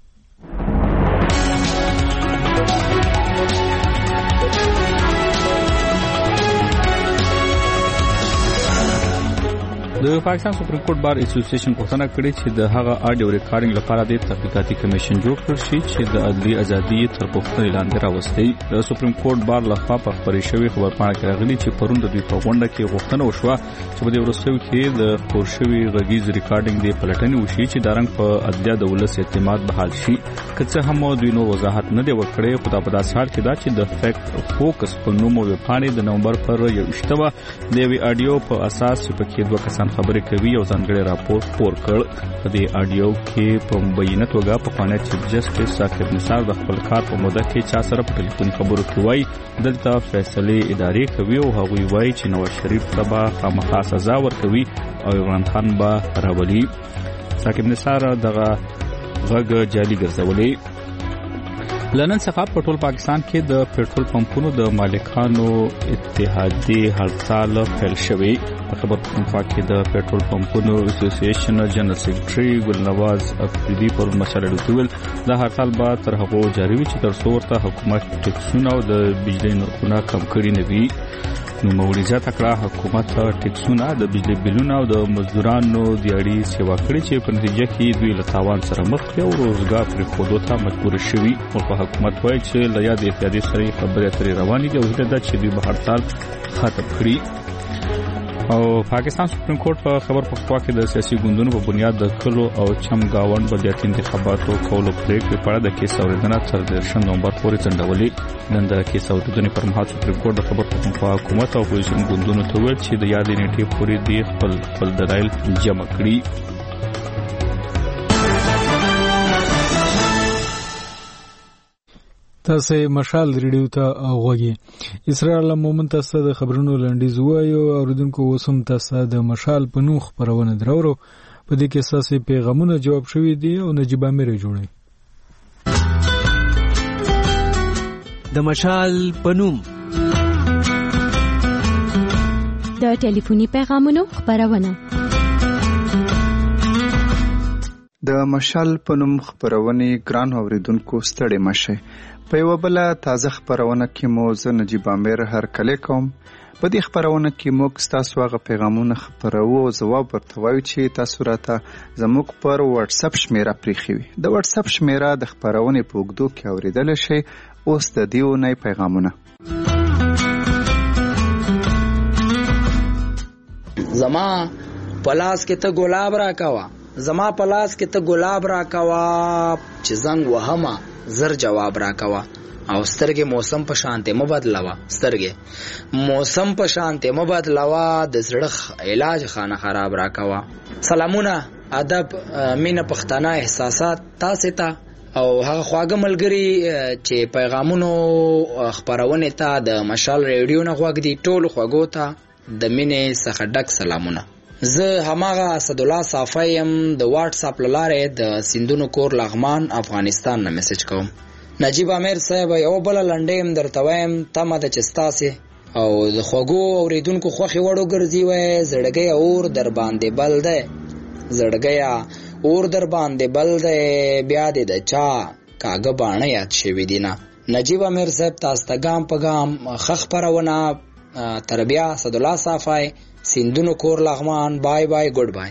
د پاکستان سپریم کورټ بار اسوسییشن پوښتنه کړې چې د هغه آډیو ریکارډینګ لپاره د تحقیقاتي کمیشن جوړ کړ شي چې د عدلي ازادي تر پوښتنې لاندې راوستي. د سپریم کورټ بار لخوا په خبري شوی خبرپاڼه کې راغلي چې پرون د دوی په غونډه کې غوښتنه وشوه چې په دې ورستیو کې د خور شوی غږیز ریکارډینګ د پلټنې وشي چې د رنګ په عدلیه د ولس اعتماد بحال شي. که څه هم دوی نو وضاحت نه دی ورکړی خو دا په داسې حال کې دا چې د فیکټ فوکس په نوم ویبپاڼې د نومبر پر 21 د یوې آډیو په اساس چې پکې 2 کسان خبرې کوي او ځانګړی راپور خپور کړ. په دې آډیو کې په مبینه توګه پخوانی چیف جسټس ثاقب نثار د خپل کار په موده کې چا سره په ټلیفون خبرو کې وایي دلته فیصلې ادارې کوي او هغوی وایي چې نواز شریف ته به خامخا سزا ورکوي او عمران خان به راولي. ثاقب نثار دغه غږ جعلي ګرځولې. لنن څخه په ټول پاکستان کې د پېټرول پمپونو د مالکانو اتحادیې هړتال پیل شوی. په خبر پښتونخوا کې د پېټرول پمپونو اسوسییشن جنرال سیکریټري ګلنواز افریدي پر مسله ډوتول د هړتال به تر هغه جاری وي چې تر څو ورته حکومت ټیکسونه او د بجلی نرخونه کم کړي نه وي. نو موريزه تکړه حکومت ټیکسونه د بجلی بلونه او د مزدورانو د اړې سیوا کړي چې په نتیجه کې دوی له تاوان سره مخ دي او روزګار پر خودو ته مجبور شوي. او په حکومت وایي چې له یاد اتحادیې سره خبرې اترې روانې دي او هیله ده چې دوی به هړتال ختم کړي. او پاکستان سپریم کورټ په خبر پښتو کې د سیاسي ګوندونو په بنیاد د کلو او چم گاوند بلدیاتي انتخاباتو کولو پریکړې په اړه د کیس اوریدنه تر 13 نومبر پورې ځنډولې. نن د کیس اوریدنې پر مهال سپریم کورټ د خبر پښتونخوا حکومت او اپوزیشن ګوندونو ته ویل چې د یادې نیټې پورې د خپل دلایل جمع کړي. تاسو مشال ریډیو ته غوږی اسرار علم مومن تاسو د خبرونو لنډیز وایو. اوریدونکو وسم تاسو د مشال په نوم خبرونه درورو. په دې کې اساسي پیغامونه جواب شوي دي او نجيب امیر جوړي. د مشال په نوم د ټلیفوني پیغامونو خبرونه. د مشال په نوم خبرونه ګران اوریدونکو ستړي مشه. په یو بل تازه خبرونه کې مو زه نجيب امیر هر کله کوم. په دې خبرونه کې موږ تاسو هغه پیغامونه خبرو او جواب ورتوي چې تاسو راته زموږ پر واتس اپ شمیره پریخوي. د واتس اپ شمیره د خبرونه په وګدو کې اوریدل شي. اوس د دیو نه پیغامونه. زما پلاس کې ته ګلاب را کوا زما پلاس کې ته ګلاب را کوا چې زنګ وهما زر جواب را کوا او سترګې موسم په شانته مبدلوا سترګې موسم په شانته مبدلوا د زړه علاج خانه خراب را کوا. سلامونه ادب مینه پښتانه احساسات تاسو ته او هغه خواږه ملګری چې پیغامونو خبرونه ته د مشال ریډیو نه غوږ دي ټول خواږو ته د مینې څخه ډک سلامونه. زه هماغه اسد الله صافیم د واتس اپ لاره د سندونو کور لغمان افغانستان نه میسج کوم. نجيب امیر صاحب یو بل لنډیم درته وایم تمه د چستاسه او د خوګو اوریدونکو خوخي وړو ګرځي وای زړګي اور در باندې بل ده زړګي اور در باندې بل ده بیا د چا کاغه باندې یاد شوی دینه. نجيب امیر صاحب تاسو ته ګام په ګام خخ پرونه تربیه اسد الله صافای سندونو کور لغمان. بای بای ګډ بای.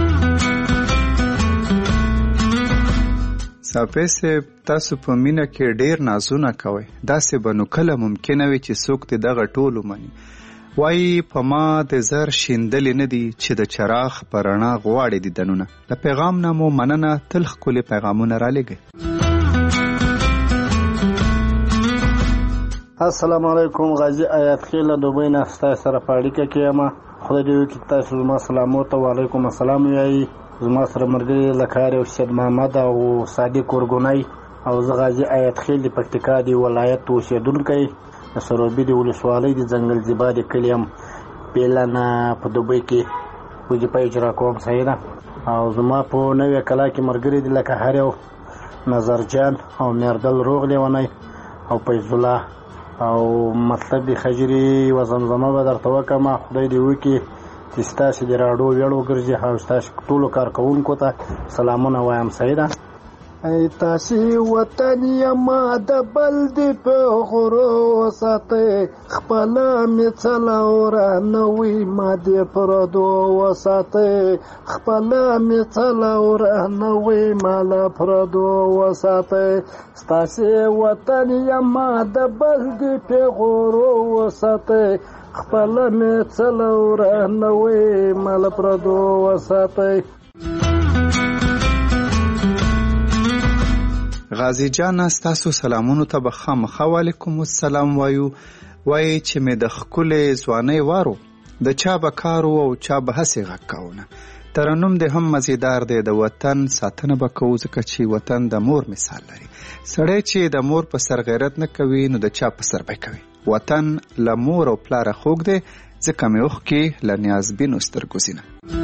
صافه تاسو په مینا کې ډیر نازونه کوي. دا سه بنو کله ممکنه وي چې څوک دغه ټولو مني. وایي په ما د زر شیندلې نه دي چې د چراغ په رڼا غواړي دیدنونه. له پیغام نه مو مننه، تل ښکلي پیغامونه رالیږئ. السلام علیکم. غازی آیات خیل دوبۍ نه ستاسو سره په اړیکه کې یم. خدای دې وکړي تاسو زما سلامو ته وعلیکم السلام وایي. زما سره ملګري لکار او سید محمد او صادق ورګونی او زه غازی آیات خیل د پکتیکا دی ولایت اوسېدونکی د سروبي د ولسوالۍ د ځنګل زیبا د کلي یم. پیلنه په دوبۍ کې وظیفه اجرا کوم. صحیح ده. او زما په نوې کلا کې ملګري دي لکه هر یو نظر جان او میردل روغ لیونی او فیض الله او مطلب د خجري و زمزمه به درته وکړم. خدای دې وکړي چې ستاسې د راډیو ویړ وګرځي او ستاسې ټولو کارکوونکو ته سلامونه وایم. صحیح ده. ای تاسې وطن یما د بل دې په غرو وساتئ، خپله مې څلوره نوی ما دې پردو وساتئ، خپله مې څلوره نوی ما له پردو وساتئ. ستاسې وطن یما د بل دې په غرو وساتئ، خپله مې څلوره نوی ما له پردو وساتئ. غازی جان ستاسو سلامونو ته به خامخا وعلیکم السلام وایو. وایي چې مې د ښکلې ځوانۍ وارو، د چا به کارو او چا به هسې غږ کاونه. ترنم دې هم مزیدار دی. د وطن ساتنه به کوو ځکه چې وطن د مور مثال لري. سړی چې د مور په سر غیرت نه کوي نو د چا په سر به کوي. وطن له مور او پلاره خوږ دی ځکه مې اوښکې له نیازبینو سترګو ځینه.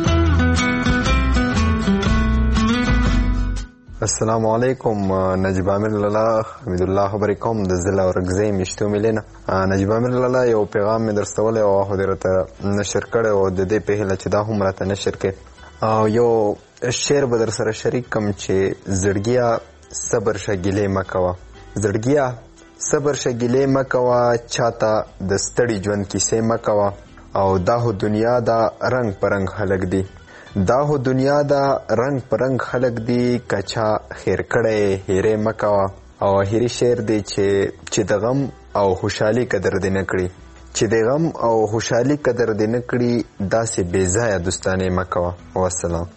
السلام علیکم. نجیب امیر لالا حمید الله خبرې کوم د ضلع اورګزۍ میشتو ملینه. نجیب امیر لالا یو پیغام مې درستولی او خو دې راته نشر کړی او د دې په هیله چې دا هم راته نشر کړي. یو شعر به در سره شریک کم چې زړګیا صبر شه ګیلې مه کوه. زړګیا صبر شه ګیلې مه کوه، چاته د ستړي ژوند کیسې مه کوه. او دا خو دنیا دا رنګ په رنګ خلک دي، دا هو دنیا دا رنگ پر رنگ خلق دی، کچا خیر کړی هیرې مکوه. او اخري شعر دی چې د غم او خوشحالي قدر دی نه کړي، چې د غم او خوشحالي قدر دی نه کړي، داسې بې ځایه دوستانې مکوه. والسلام.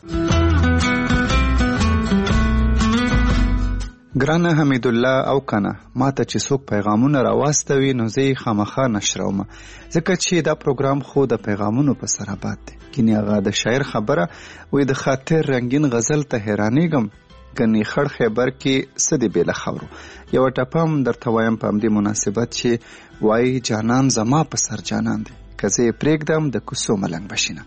ګرانه حمید الله او کنه ما ته چې څوک پیغامونه راواستوي نو زه یې خامخا نشروم ځکه چې دا پروګرام خو د پیغامونو په سر آباد دی. کینی هغه د شاعر خبره وي د خاطر رنگین غزل ته حیرانېږم ګنې خړ خیبر کې څه دی بې له خاورو. یوه ټپه هم درته وایم په همدې مناسبت چې وایي جانان زما په سر جانان دی، که زه یې پرېږدم د کوڅو ملنګ بشینه.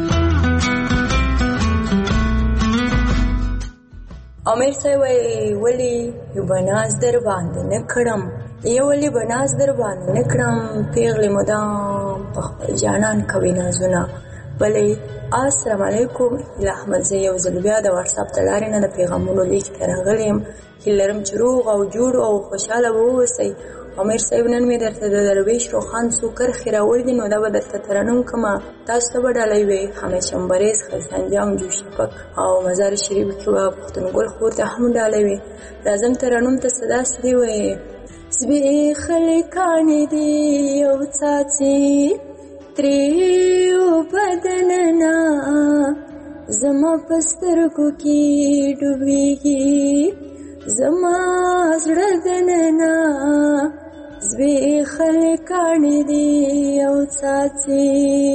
امیر صاحب ولی یو بناز در باندې نکړم، یو ولی بناز در باندې نکړم، پیغلې مدام په خپل جانان کوي نازونه. بلې السلام علیکم. احمد زه یو ځل بیا د واتساپ د لارې نه د پیغامونو لیک ته راغلی یم. هیله لرم چې روغ او جوړ او خوشحاله به واوسئ. امیر صاحب نن مې درته د درویش روخان څو کرښې راوړي دي، نو دا به درته ترنم کړمه. تاسو ته به ډالۍ وي همیشه مبریز خزانجام جوشپک او مزار شریف کې به پښتونګل خور ته هم ډالۍ وي. راځم ترنم ته صدا سړي وایي زبېښلې دي یو څاڅي تریو بدننا زما په سترګو کې ډوبېږي، زما زړه دننه زبېښلې دي یو څاڅي.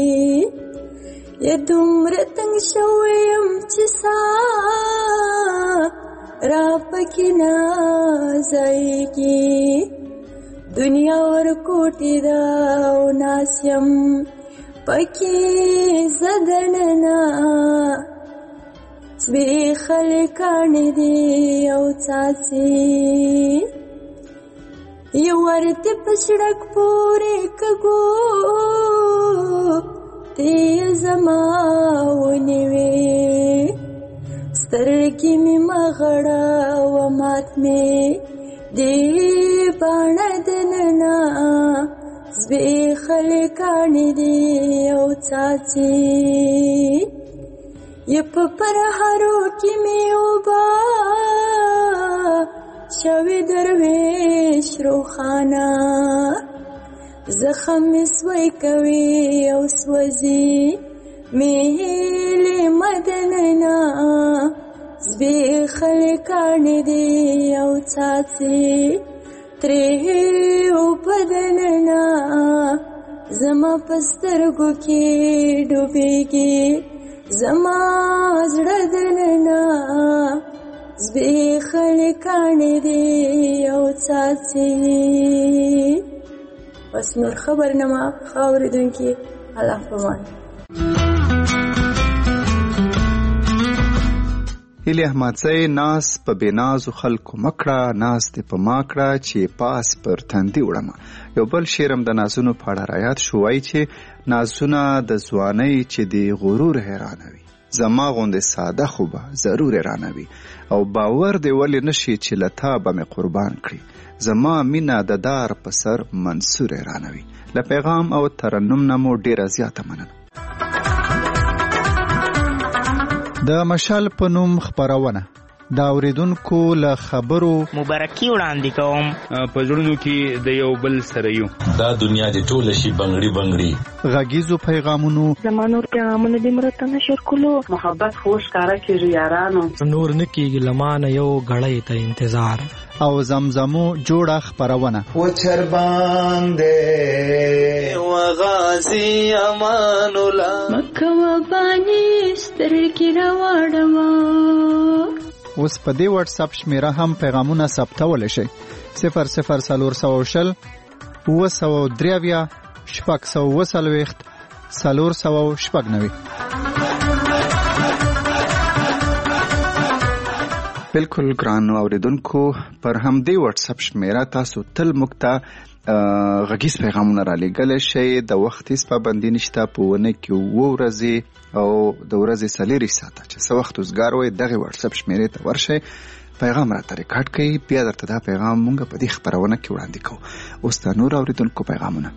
یا دومره تنګ شوی یم چې ساه را پکې نه ځایږي، دنیا ورکوټې ده او ناس یم پکې زه دننه زبېښلې دي یو څاڅي. یو ورته په سړک پورې کږو ترې زما ونیوې، سترګې مې مغړه و مات مې دې باڼه دننه زبېښلې دي یو څاڅي. یا په پرهارو کې مې اوبه شوې درویش روخانه، زخم سوی کوي او سوزي میلې مدننا زبېخلکانې دي او څاڅي ترې وبدننا زما په سترګو کې ډوبېږي زما زړه دننا زبېخلکانې دي او څاڅي. بس نور خبر نه ما خاورېدونکي الله پامان. هیلې احمدزی ناز په بېنازو خلکو مکړه ناز دې په ما کړه چې پاس پر تندي وړمه. یو بل شعرم د نازونو په اړه رایاد شو، وایي چې نازونه د ځوانۍ چې د غرور حیرانوي زما غوندې ساده خو به ضرور رانوي او باور دې ولې نشي چې له تا به مې قربان کړي زما مینه د دار په سر منصور رانوي. له پیغام او ترنم نه مو ډېره زیاته مننه. د مشال په نوم خپرونه د اوریدونکو له خبرو مبارکي وړاندې کوم. په زړونو کې د یو بل سره یو دا دنیا دې ټوله شي بنګړي بنګړي. غږیزو پیغامونو زمانو پیغامونه دې مرته نشر کولو محبت خوش کارا کېږي یارانو نور نه کېږي لمانه یو غړی ته انتظار او زمزمو جوړه خپرونه و چر باندې و غازی امان الله مکه و بانی سترګې راوړم. اوس په دې واتس اپ شمیره هم پیغامونه ثبتولی شئ 00420 903 640 490. بالکل ګرانو اوریدونکو پر همدې واتس اپ شمیره تاسو تل موږ ته غږیز پیغامونه را لېږلی شئ. د وخت هېڅ پابندي نشته، په اونۍ کې 7 ورځې او د ورځې 4 ساعته چې څه وخت وزګار وئ دغې واتس اپ شمیرې ته ورشئ، پیغام راته ریکارډ کړئ، بیا درته دا پیغام موږ په دې خپرونه کې وړاندې کوو. اوس د نور اوریدونکو پیغامونه.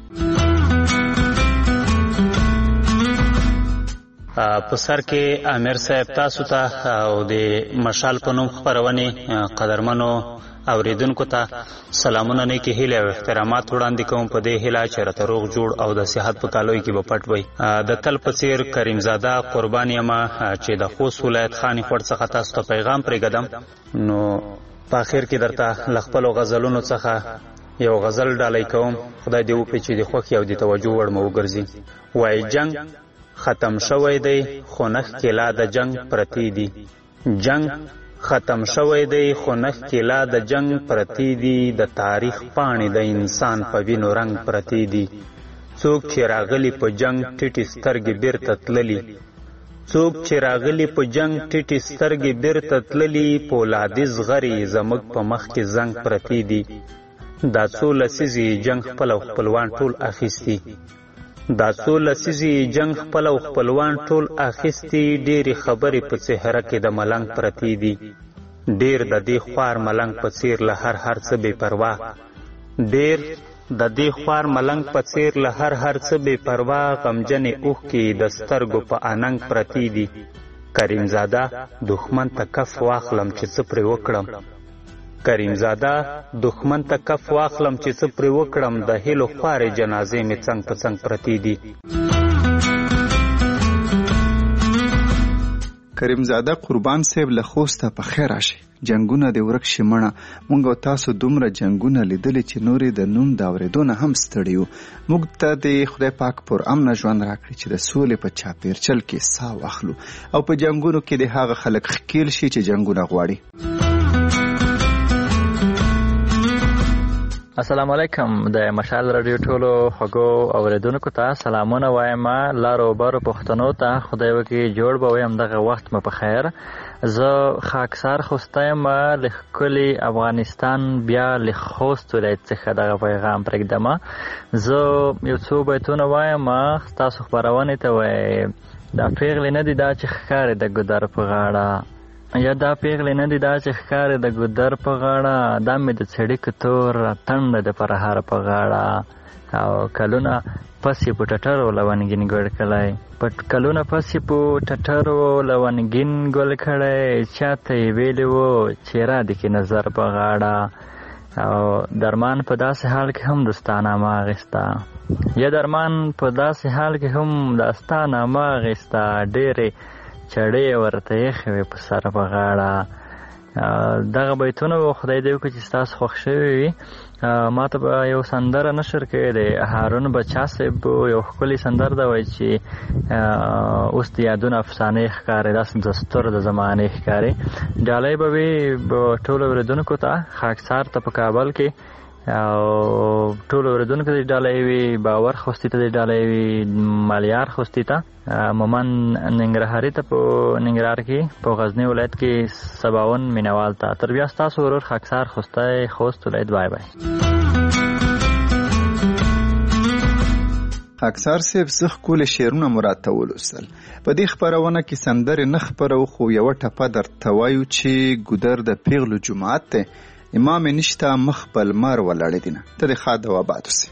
په سر کې امیر صاحب تاسو ته او د مشال په نوم خپرونې قدرمنو اوریدونکو ته سلامونه نیکې هیلې او احترامات وړاندې کوم په دې هیله چې راته روغ جوړ او د صحت په کالوي کې به پټ وئ. د تل په څیر کریمزاده قربان یمه چې د خوست ولایت خاني خوړ څخه تاسو ته پیغام پرېږدم. نو په اخر کې درته له خپلو غزلونو څخه یو غزل ډالۍ کوم. خدای دې وکړي چې د خوښۍ او د توجه وړ مو وګرځي. وایي جنگ ختم شوی دی خو نخ کې لا د جنگ پرتی دي. جنگ ختم شوی دی خو نخ کې لا د جنگ پرتی دي. د تاریخ پاڼې د انسان په وینو رنگ پرتی دي. څوک چې راغلی په جنگ ټیټې سترګې بیرته تللي څوک چې راغلی په جنگ ټیټې سترګې بیرته تللي پولادي زغرې زموږ په مخ کې زنګ پرتی دي. دا څو لسیزې جنگ خپل او خپلوان ټول اخیستي دا څو لسیزې جنگ خپل او خپلوان ټول اخیستي. ډېرې خبرې په څهره کې د ملنګ پرتی دي. ډېر د دې خوار ملنګ په څیر له هر څه بې پروا ډېر د دې خوار ملنګ په څیر له هر څه بې پروا غمجنې اوښکې د سترګو په اننګ پرتی دي. کریمزاده دښمن ته کف واخلم چې څه پرې وکړم کریمزاده دښمن ته کف واخلم چې څه پرې وکړم. د هیلو خوارې جنازې مې څنګ په څنګ پرتی دي. کریمزاده قربان صاحب له خوسته په خیر راشي. جنگونه دې ورک شي مړه. موږ او تاسو دومره جنگونه لیدلي چې نورې د نوم د اورېدو نه هم ستړي یو. موږ ته د خدای پاک پر امن ژوند راکړي چې د سولې په چاپیرچل کې ساه واخلو او په جنگونو کې د هغه خلک ښکیل شي چې جنگونه غواړي. السلام علیکم. د مشال رادیو ټولو خوږو اوریدونکو ته سلامونه وایم. لارو بارو پښتنو ته خدای وکړي جوړ به وایم دغه وخت مو په خیر. زه خاکسار خوسته یم له ښکلي افغانستان بیا له خوست ولایت څخه دغه پیغام پرېږدم. زه یو څو بیتونه وایم تاسو خپرونې ته وایي. دا پیغلې نه دي دا چې ښکارې د ګودر په غاړه یا دا پیغلې نه دي دا چې ښکارې د ګودر په غاړه. دا مې د څړیکو تور تنډه د پرهار په غاړه. او کلونه پسې په ټټرو لونګین ګل کړی کلونه پسې په ټټرو لونګین ګل کړی. چاته یې ویلي وو چې را دې کې نظر په غاړه. او درمان په داسې حال کې هم دوستانه ما اخیسته. یا درمان په داسې حال کې هم د استانه ماغستا ډېرې چړې ورته یې په سر په غاړه. دغه بیتونه خدای دې وکړي چې ستاسو خوښ شوي وي. ما ته به یو سندره نشر کړی دی، هارون بچا صاحب یو ښکلې سندره ده، وایي چې اوس د یادونه افسانې ښکاري، داسې دستور د زمانې ښکاري. ډالۍ به وي ټولو اورېدونکو ته، خاکسار ته په کابل کې او ټولو اورېدونکو ته ډالۍ وي، باور خوستي ته ډالۍ وي، مالیار خوستي ته، مومن ننګرهاري ته په ننګرهار کې، په غزني ولایت کې سباون مینوال ته. تر بیا ستاسو ورور خاکسار خوستی خوست ولایت. بای بای. خاکسار صاحب زه ښکلي شعرونه مو راته ولوستل. په دې خپرونه کې سندرې نه خپرو، خو یوه ټپه درته وایو چې ګودر د پیغلو جومات دی، امام نشته مخ په لمر ولاړې دینه. ته د ښاد او آباد اوسې.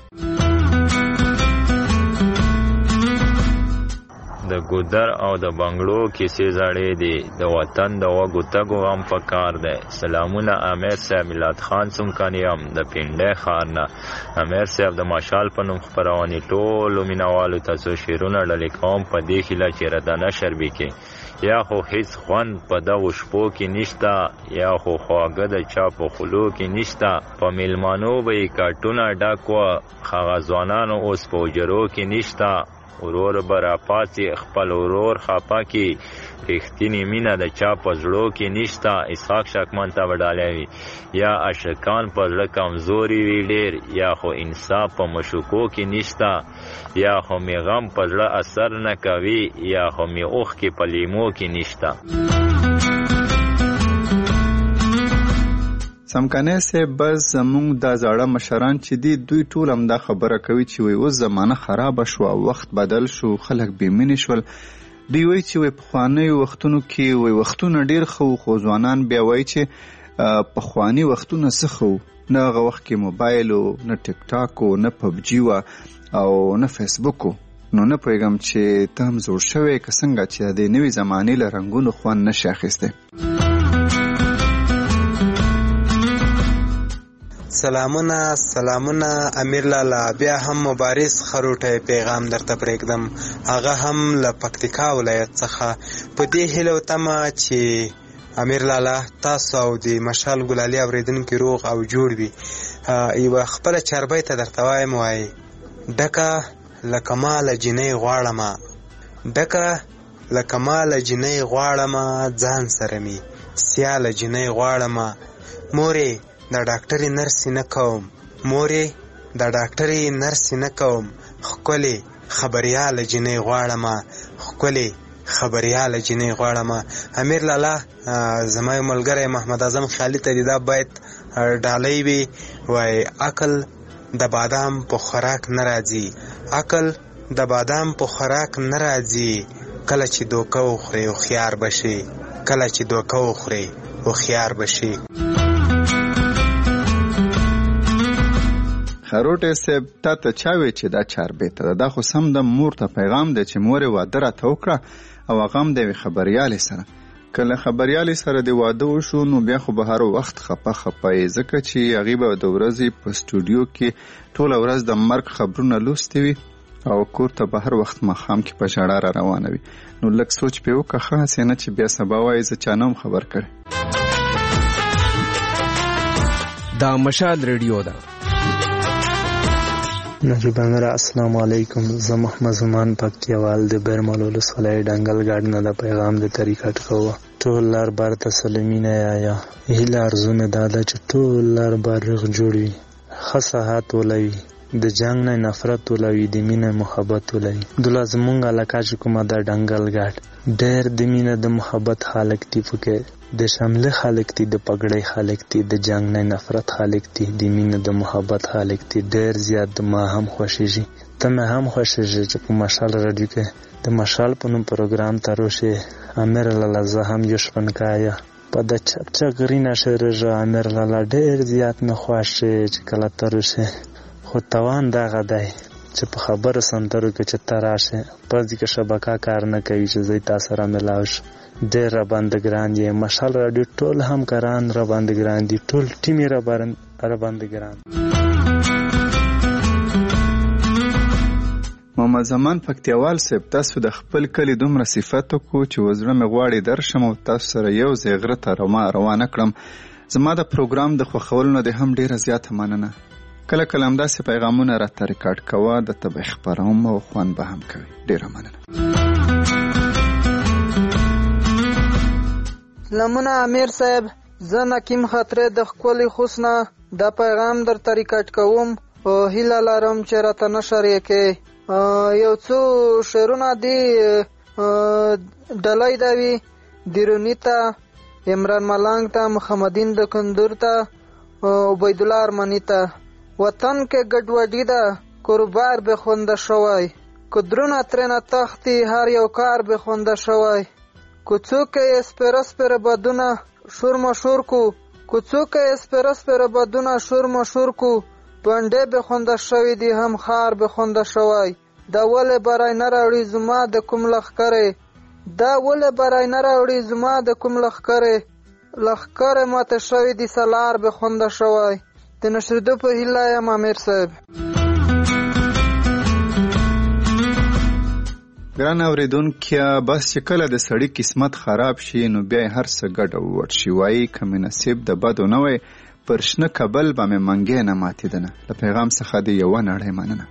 د ګودر او د بنګړو کیسې زړې دي، د وطن د وږو تږو غم په کار دی. سلامونه امیر صاحب، میلاد خان څمکنیم د پنډۍ ښار نه. امیر صاحب د مشال په نوم خپرونې ټولو مینوالو ته څو شعرونه ډالۍ کوم، په دې هیله چې راته نشر بیکې. یا خو هیڅ خوند په دغو شپو کې نشته، یا خو خواږه د چا په خولو کې نشته. په میلمانو به یې کټونه ډک وه، هغه ځوانانو اوس په حجرو کې نشته. ورور به راپاڅي خپل ورور خفه کي، رښتینې مینه د چا په زړو کې نشته. اسحاق شکمن ته به ډالۍ وي، یا عاشقان په زړه کمزوري وي ډېر، یا خو انصاف په مشوکو کې نشته. یا خو مې غم په زړه اثر نه کوي، یا خو مې اوښکې په لیمو کې نشته. سمکنی صاحب بس زمونږ دا زاړه مشران چې دي دوی ټول هم دا خبره کوي چې وای اوس زمانه خرابه شوه، وخت بدل شو، خلک بېمینې شول. دوی وایي چې وای پخوانیو وختونو کې وای وختونه ډېر ښه وو، خو ځوانان بیا وایي چې پخواني وختونه څه ښه وو. نه هغه وخت کې موبایل و، نه ټیک ټاک و، نه پبجي وه او نه فیسبوک و. نو نه پوهېږم چې ته هم زوړ شوی که څنګه چې د نوې زمانې له رنګونو خوند نشي اخیستی. سلامونه امیر لالا، بیا هم مبارز خروټی پیغام درته پرېږدم، هغه هم له پکتیکا ولایت څخه. په دې هیله و تمه چې امیر لالا تاسو او د مشال ګلالي اورېدونکي روغ او جوړ وي. یوه خپله چاربۍ ته درته وایم، وایي ډکه له کماله جینۍ غواړمه، ډکه له کماله جینۍ غواړمه، ځان سره مې سیاله جینۍ غواړمه. مورې د ډاکټرې نرسې نه کوم، مورې د ډاکټرې نرسې نه کوم، ښکلې خبریاله جینۍ غواړمه، ښکلې خبریاله جینۍ غواړمه. امیر لالا زما یو ملګری محمد اعظم خیالي ته دا باید ډالۍ وي، وایي عقل د بادام په خوراک نه راځي، عقل د بادام په خوراک نه راځي، کله چې دوکه وخورې هوښیار بشي، کله چې دوکه وخورې هوښیار بشي. خروټی صاحب تا ته چا وی چې دا چاربیته ده؟ دا خو سم د مور ته پیغام دی چې مور یې واده راته وکړه او هغه هم د یوې خبریالې سره. که له خبریالې سره د واده وشو نو بیا خو به هر وخت خپه یې، ځکه چې هغې به د ورځې په سټوډیو کې ټوله ورځ د مرګ خبرونه لوستي وي او کور ته به هر وخت ماښام کې په ژړا را روانه وي. نو لږ سوچ پې وکړه، ښه هسې نه چې بیا سبا وایي زه چا نه هم خبر کړی. دا مشال ریډیو ده. نجیب امیر السلام علیکم، زه محمد زمان پکتیوال د برمل ولسوالۍ ډنګل ګاډ نه د پیغام د طریقت کوه. ټول لار بار ته سلمینه یا هیله ارزونه دا ده چې ټول لار بار رغ جوړ وي، ښه صحت ولوي، د جنگ نه نفرت ولوي، د مینه محبت ولوي. دوله زمونږ علاقه چې کومه د ډنګل ګاډ ډېر د مینه د محبت خالق دی، پکې د شامله خالق دی، د پګړې خالق دی، د جنگ نه نفرت خالق دی، د مینه د محبت خالق دی. ډېر زیات ما هم خوشیږي، ته مې هم خوشیږي چې په مشال رادیو کې د مشال په نوم پروګرام ته روشي. امیر لالا زه هم یو شپنکایا په د چرچا غرینا شهرجه. امیر لالا ډېر زیات مې خوښي چې کله ته روشي، خو توان دغه دی چې په خبره سندرو کې چې ته راشې، پردي کې شبکه کار نه کوي چې زه تا سره ملاو شم. ډېر را باندې ګران یې، مشال راډیو ټول همکاران را باندې ګران دي، ټول ټیم یې را باندې ګران. محمد زمان پکتیوال صاحب، تاسو د خپل کلي دومره صفت وکړو چې وزړه مې غواړي درشم او تاسو سره یو ځای غره ته روانه کړم. زما د پروګرام د خوښولو نه د هم ډیره زیاته مننه. کله کله همداسې پیغامونه راته ریکارډ کوه، د ته به خپروم او خوند به هم کوي. ډیره مننه. سلامونه امیر صاحب، زه نکیم خاطره د ښکلي خوست نه دا پیغام درته ریکارډ کوم او هیله لرم چې راته نشر یې کې. یو څو شعرونه دي ډلۍ دا وي دیرونی ته، عمران ملنګ ته، محمدین د کندور ته، عبیدالله ارمانی ته. وطن کې ګډوډي ده کاروبار به خونده شوی، کدرونه ترېنه تختی هر یو کار به خونده شوی. کوڅو کې سپېره سپېره بدونه شور مشور کو، کوڅو کې سپېره سپېره بدونه شور مشور کو. پنډې به خونده شوی دی هم خار به خونده شوی. دا ولې برای نه راوړي زما د کوم لښکرې، دا ولې برای نه راوړي زما د کوم لښکرې، لښکرې ماته شوی دی سالار به خونده شوی. د نشریدو په هیله یم امیر صاحب. ګران اورېدونکي، بس چې کله د سړي قسمت خراب شي نو بیا هر څه ګډ ووټ شي. وایي که مې نصیب د بدو نه وی، پر شنه کبل به مې منګې نه ماتېدنه. له پیغام څخه د یوه نړۍ مننه.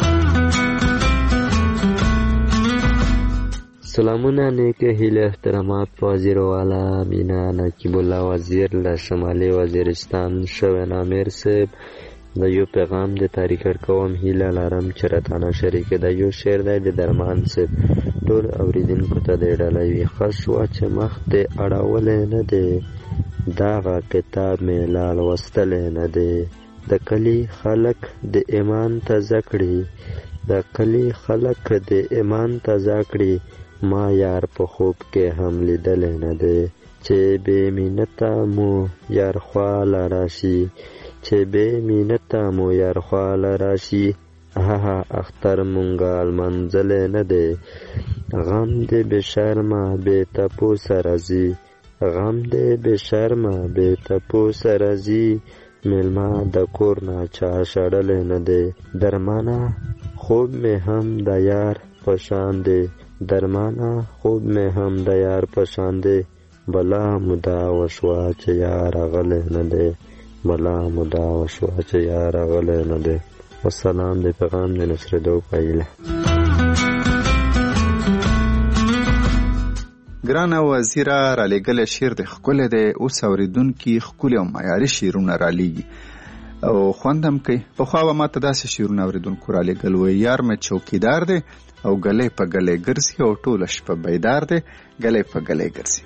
سلامونه، نیکه هیله احترامات په وزیر والا مینا نقیب الله وزیر له شمالي وزیرستان شوی امیر صاحب. د یو پیغام د ریکارډ کوم، هیله لرم چې راته نشر کړي. د یو شعر دی د درمان صاحب، ټول اوریدونکو ته د ډالۍ وي. ښه شوه چې مخ دې اړولی نه دی، دغه کتاب مې لا لوستلی نه دی. د کلي خلک د ایمان تازه کړي، د کلي خلک د ایمان تازه کړي. ما یار په خوب کې هم لیدلی نه دی، چې بې مینته مو یار خواله راشي، چې بې مینته مو یار خواله راشي. هغه اختر مونږه لمنځلی نه دی، غم دې بې شرمه بې تپوسه راځي، غم دې بې شرمه بې تپوسه راځي. میلمه د کور نه چا شړلی نه دی، درمانه خوب مې هم د یار په شان دی، درمانه خوب مې هم د یار په شان دی. بلا موده وشوه چې یار راغلی نه دی، بلا موده وشوه چې یار راغلی نه دی. والسلام د پیغام د نشریدو په هیله. ګرانه وزیره، رالیږلی شعر دی ښکلی دی. اوس اورېدونکي ښکلي او معیاري شعرونه رالیږي او خوند هم کوي. پخوا به ماته داسې شعرونه اورېدونکو رالیږل وی: یار مې چوکیدار دی او ګلی په ګلی ګرځي، او ټوله شپه بیدار دی ګلی په ګلی ګرځي.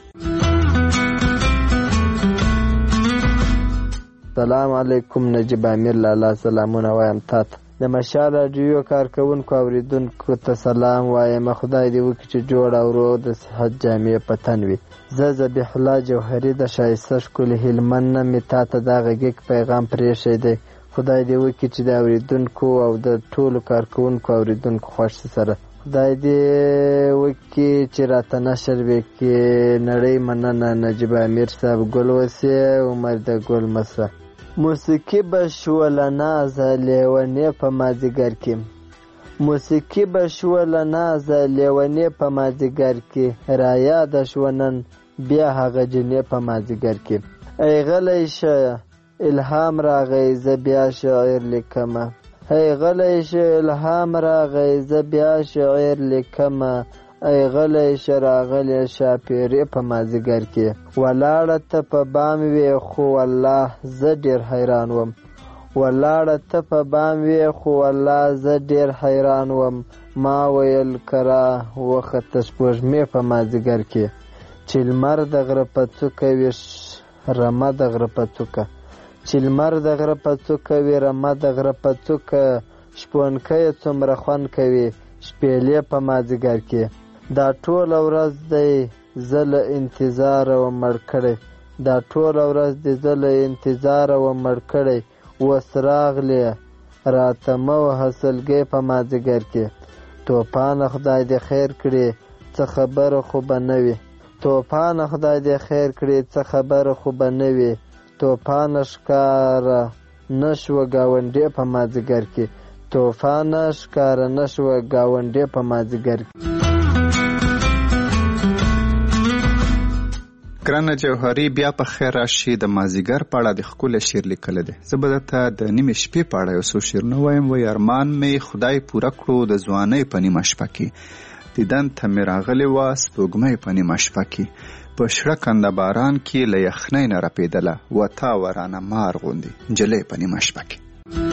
سلام علیکم نجیب امیر لالا، سلامونه وایم تاته. د مشال راډیو کارکوونکو اوریدونکو ته سلام وایم. خدای دې وکړي چې جوړ او روغ د صحت جامې په تن وي. زه ذبیح الله جوهري د ښایسته ښکلي هلمند نه مې تاته دا غږیږ پیغام پرېښی دی. خدای دې وکړي چې د اوریدونکو او د ټولو کارکوونکو اوریدونکو خوښ سره خدای دې وکړي چې راته نشر وکړي. نړۍ مننه نجیب امیر صاحب. ګل وسې عمر د ګل مسه. موسیقي به شوله نازه لیونې په مازدیګر کې، موسیقي به شوله نازه لیونې په مازدیګر کې، رایاده شوه نن بیا هغه جنې په مازدیګر کې. ای غلی شه الهام راغی زه بیا شعر لیکمه، ای غلی شه الهام راغی زه بیا شعر لیکمه، ای غلی شه راغلی شاپیرې په مازدیګر کې. ولاړه ته په بام وې خو والله زه ډېر حیران وم، ولاړه ته په بام وې خو والله زه ډېر حیران وم. ما ویل کرا وخته سپوږمۍ په مازدیګر کې، چې لمر د غره په څوکه وي رمه د غره په څوکه، چې لمر د غره په څوکه وي رمه د غره په څوکه، شپونکی څومره خوند کوي شپېلې په مازدیګر کې. دا ټوله ورځ دی زه له انتظاره وم مړ کړی، دا ټوله ورځ دی زه له انتظاره وم مړ کړی. اوس راغلې راته مه وهه سلګۍ په مازدیګر کې. توپانه خدای دې خیر کړي څه خبره خو به نه وي، توپانه خدای دې خیر کړي څه خبره خو به نه وي. توپانه ښکاره نه شوه ګاونډی په مازدیګر کې، توفانه ښکاره نه شوه ګاونډي په مازدیګر کې. ګرانه جوهري بیا په خیر راشي. د مازدیګر په اړه د ښکلی شعر لیکلی دی. زه به درته د نیمې شپې په اړه یو څو شعرونه وایم. وایي ارمان مې خدای پوره کړو د ځوانۍ په نیمه شپه کې، دیدن ته مې راغلې وه سپوږمۍ په نیمه شپه کې، په شړه کنده باران کې له یخنۍ نه رپېدله وتا ورانه مار غوندې نجلۍ په نیمه شپه کې.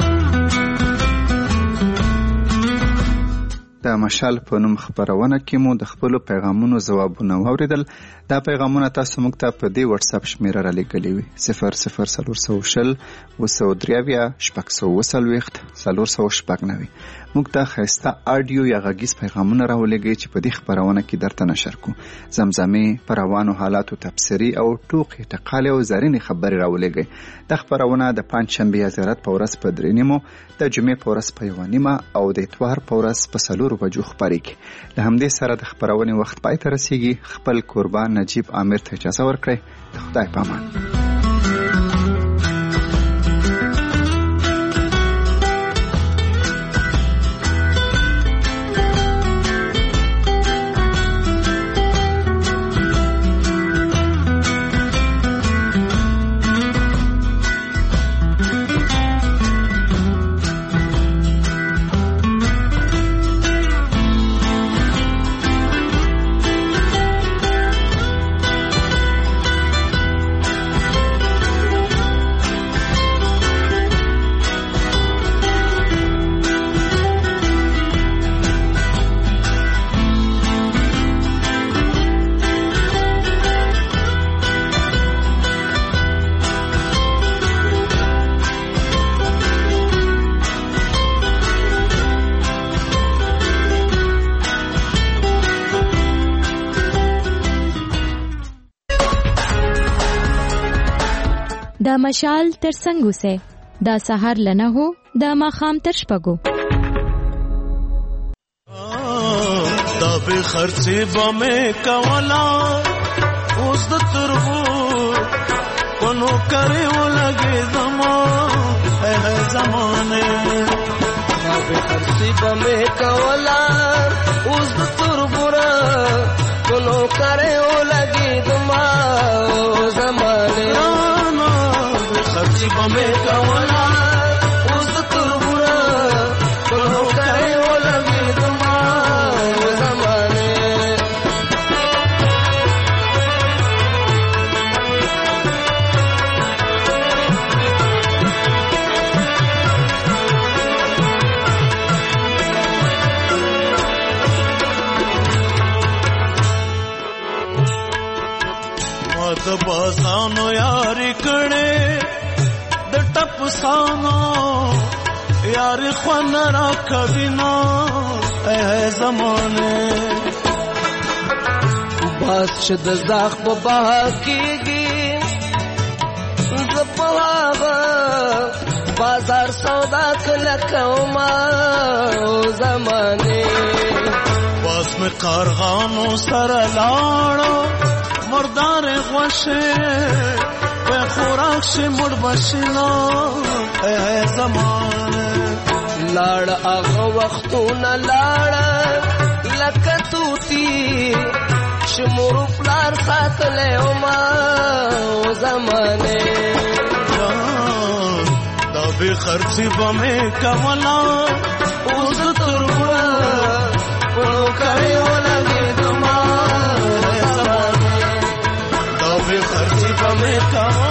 د مشال په نوم خپرونه کې مو د خپلو پیغامونو ځوابونه واورېدل. دا پیغامونه تاسو موږ ته په دې واتساپ شمیره رالیږلي وي 00420 223 440 موږ ته ښایسته آډیو یا غږیز پیغامونه راولېږئ چې په دې خپرونه کې درته نشر کو. زمزمې، په روانو حالاتو تبصرې او ټوکې ټقالې او زرینې خبرې راولېږئ. دا خپرونه د پنجشنبې یا زیارت په ورځ په 3:30، د جمعې په ورځ په 1:30 او د اتوار په ورځ په 4 بجو خپرېږي. له همدې سره د خپرونې وخت پای ته رسیږي. خپل قربان نجیب عامر ته اجازه ورکړئ. د خدای په امان. دا مشال تر څنګه سه دا سحر لنه هو دا ماخام تر شپګو دا به خرڅې بمه کولا اوس د ترغو پنو کرے ولګې زما زمانه دا به خرڅې بمه کولا اوس د ترغو پنو کرے ولګې زما زمانه بمه کولا اوس تربورا کلو کرے ولګې دما زمانه مات بازانو یاري کړي سانو یار خوان را کبینا اے زمانے باس شد زاخ بابا کیگی زپاغا بازار سودا کلکوما زمانے باس میں کارغانو سر لاړو مردار غوشه خوراک شي مړ بشنا اے زمانه لاړ هغه وختونه لاړ لکه توتی شمور پلار ساتلې او ما زمانه دا به خرڅي بمه کولا اوس ترغوا په کوي ولګي دما زمانه دا به خرڅي بمه کولا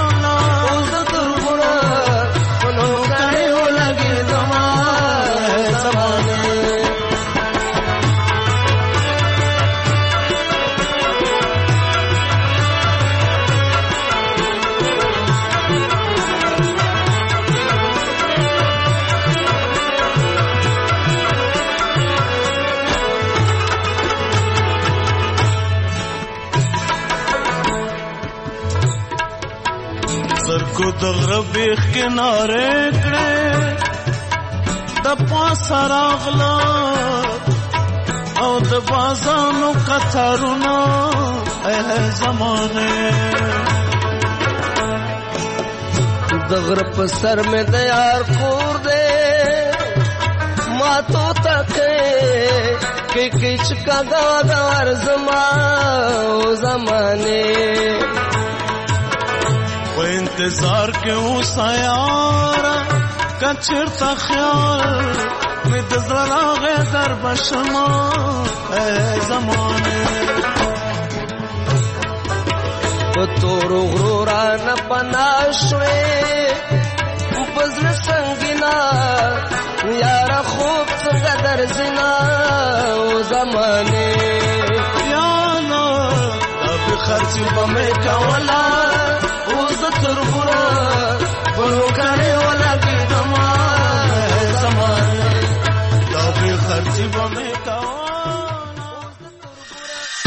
د غربیخ کناره کړه د پاسه راغلا او د بازانو قطارونه اے زمانه د غرب سر میں د یار کور دے کې چې کاغه ورزما او زمانه په انتظار کې اوسه یاره که چېرته خیال مې د زړه راغی در بشما زمانه په تورو غرو رانه پناه شوې په زړه سنګینه یاره خوب څنګه درځینه او زمانې یانا دا به خرڅ به مې کوله اوس د تربوره په نوکرې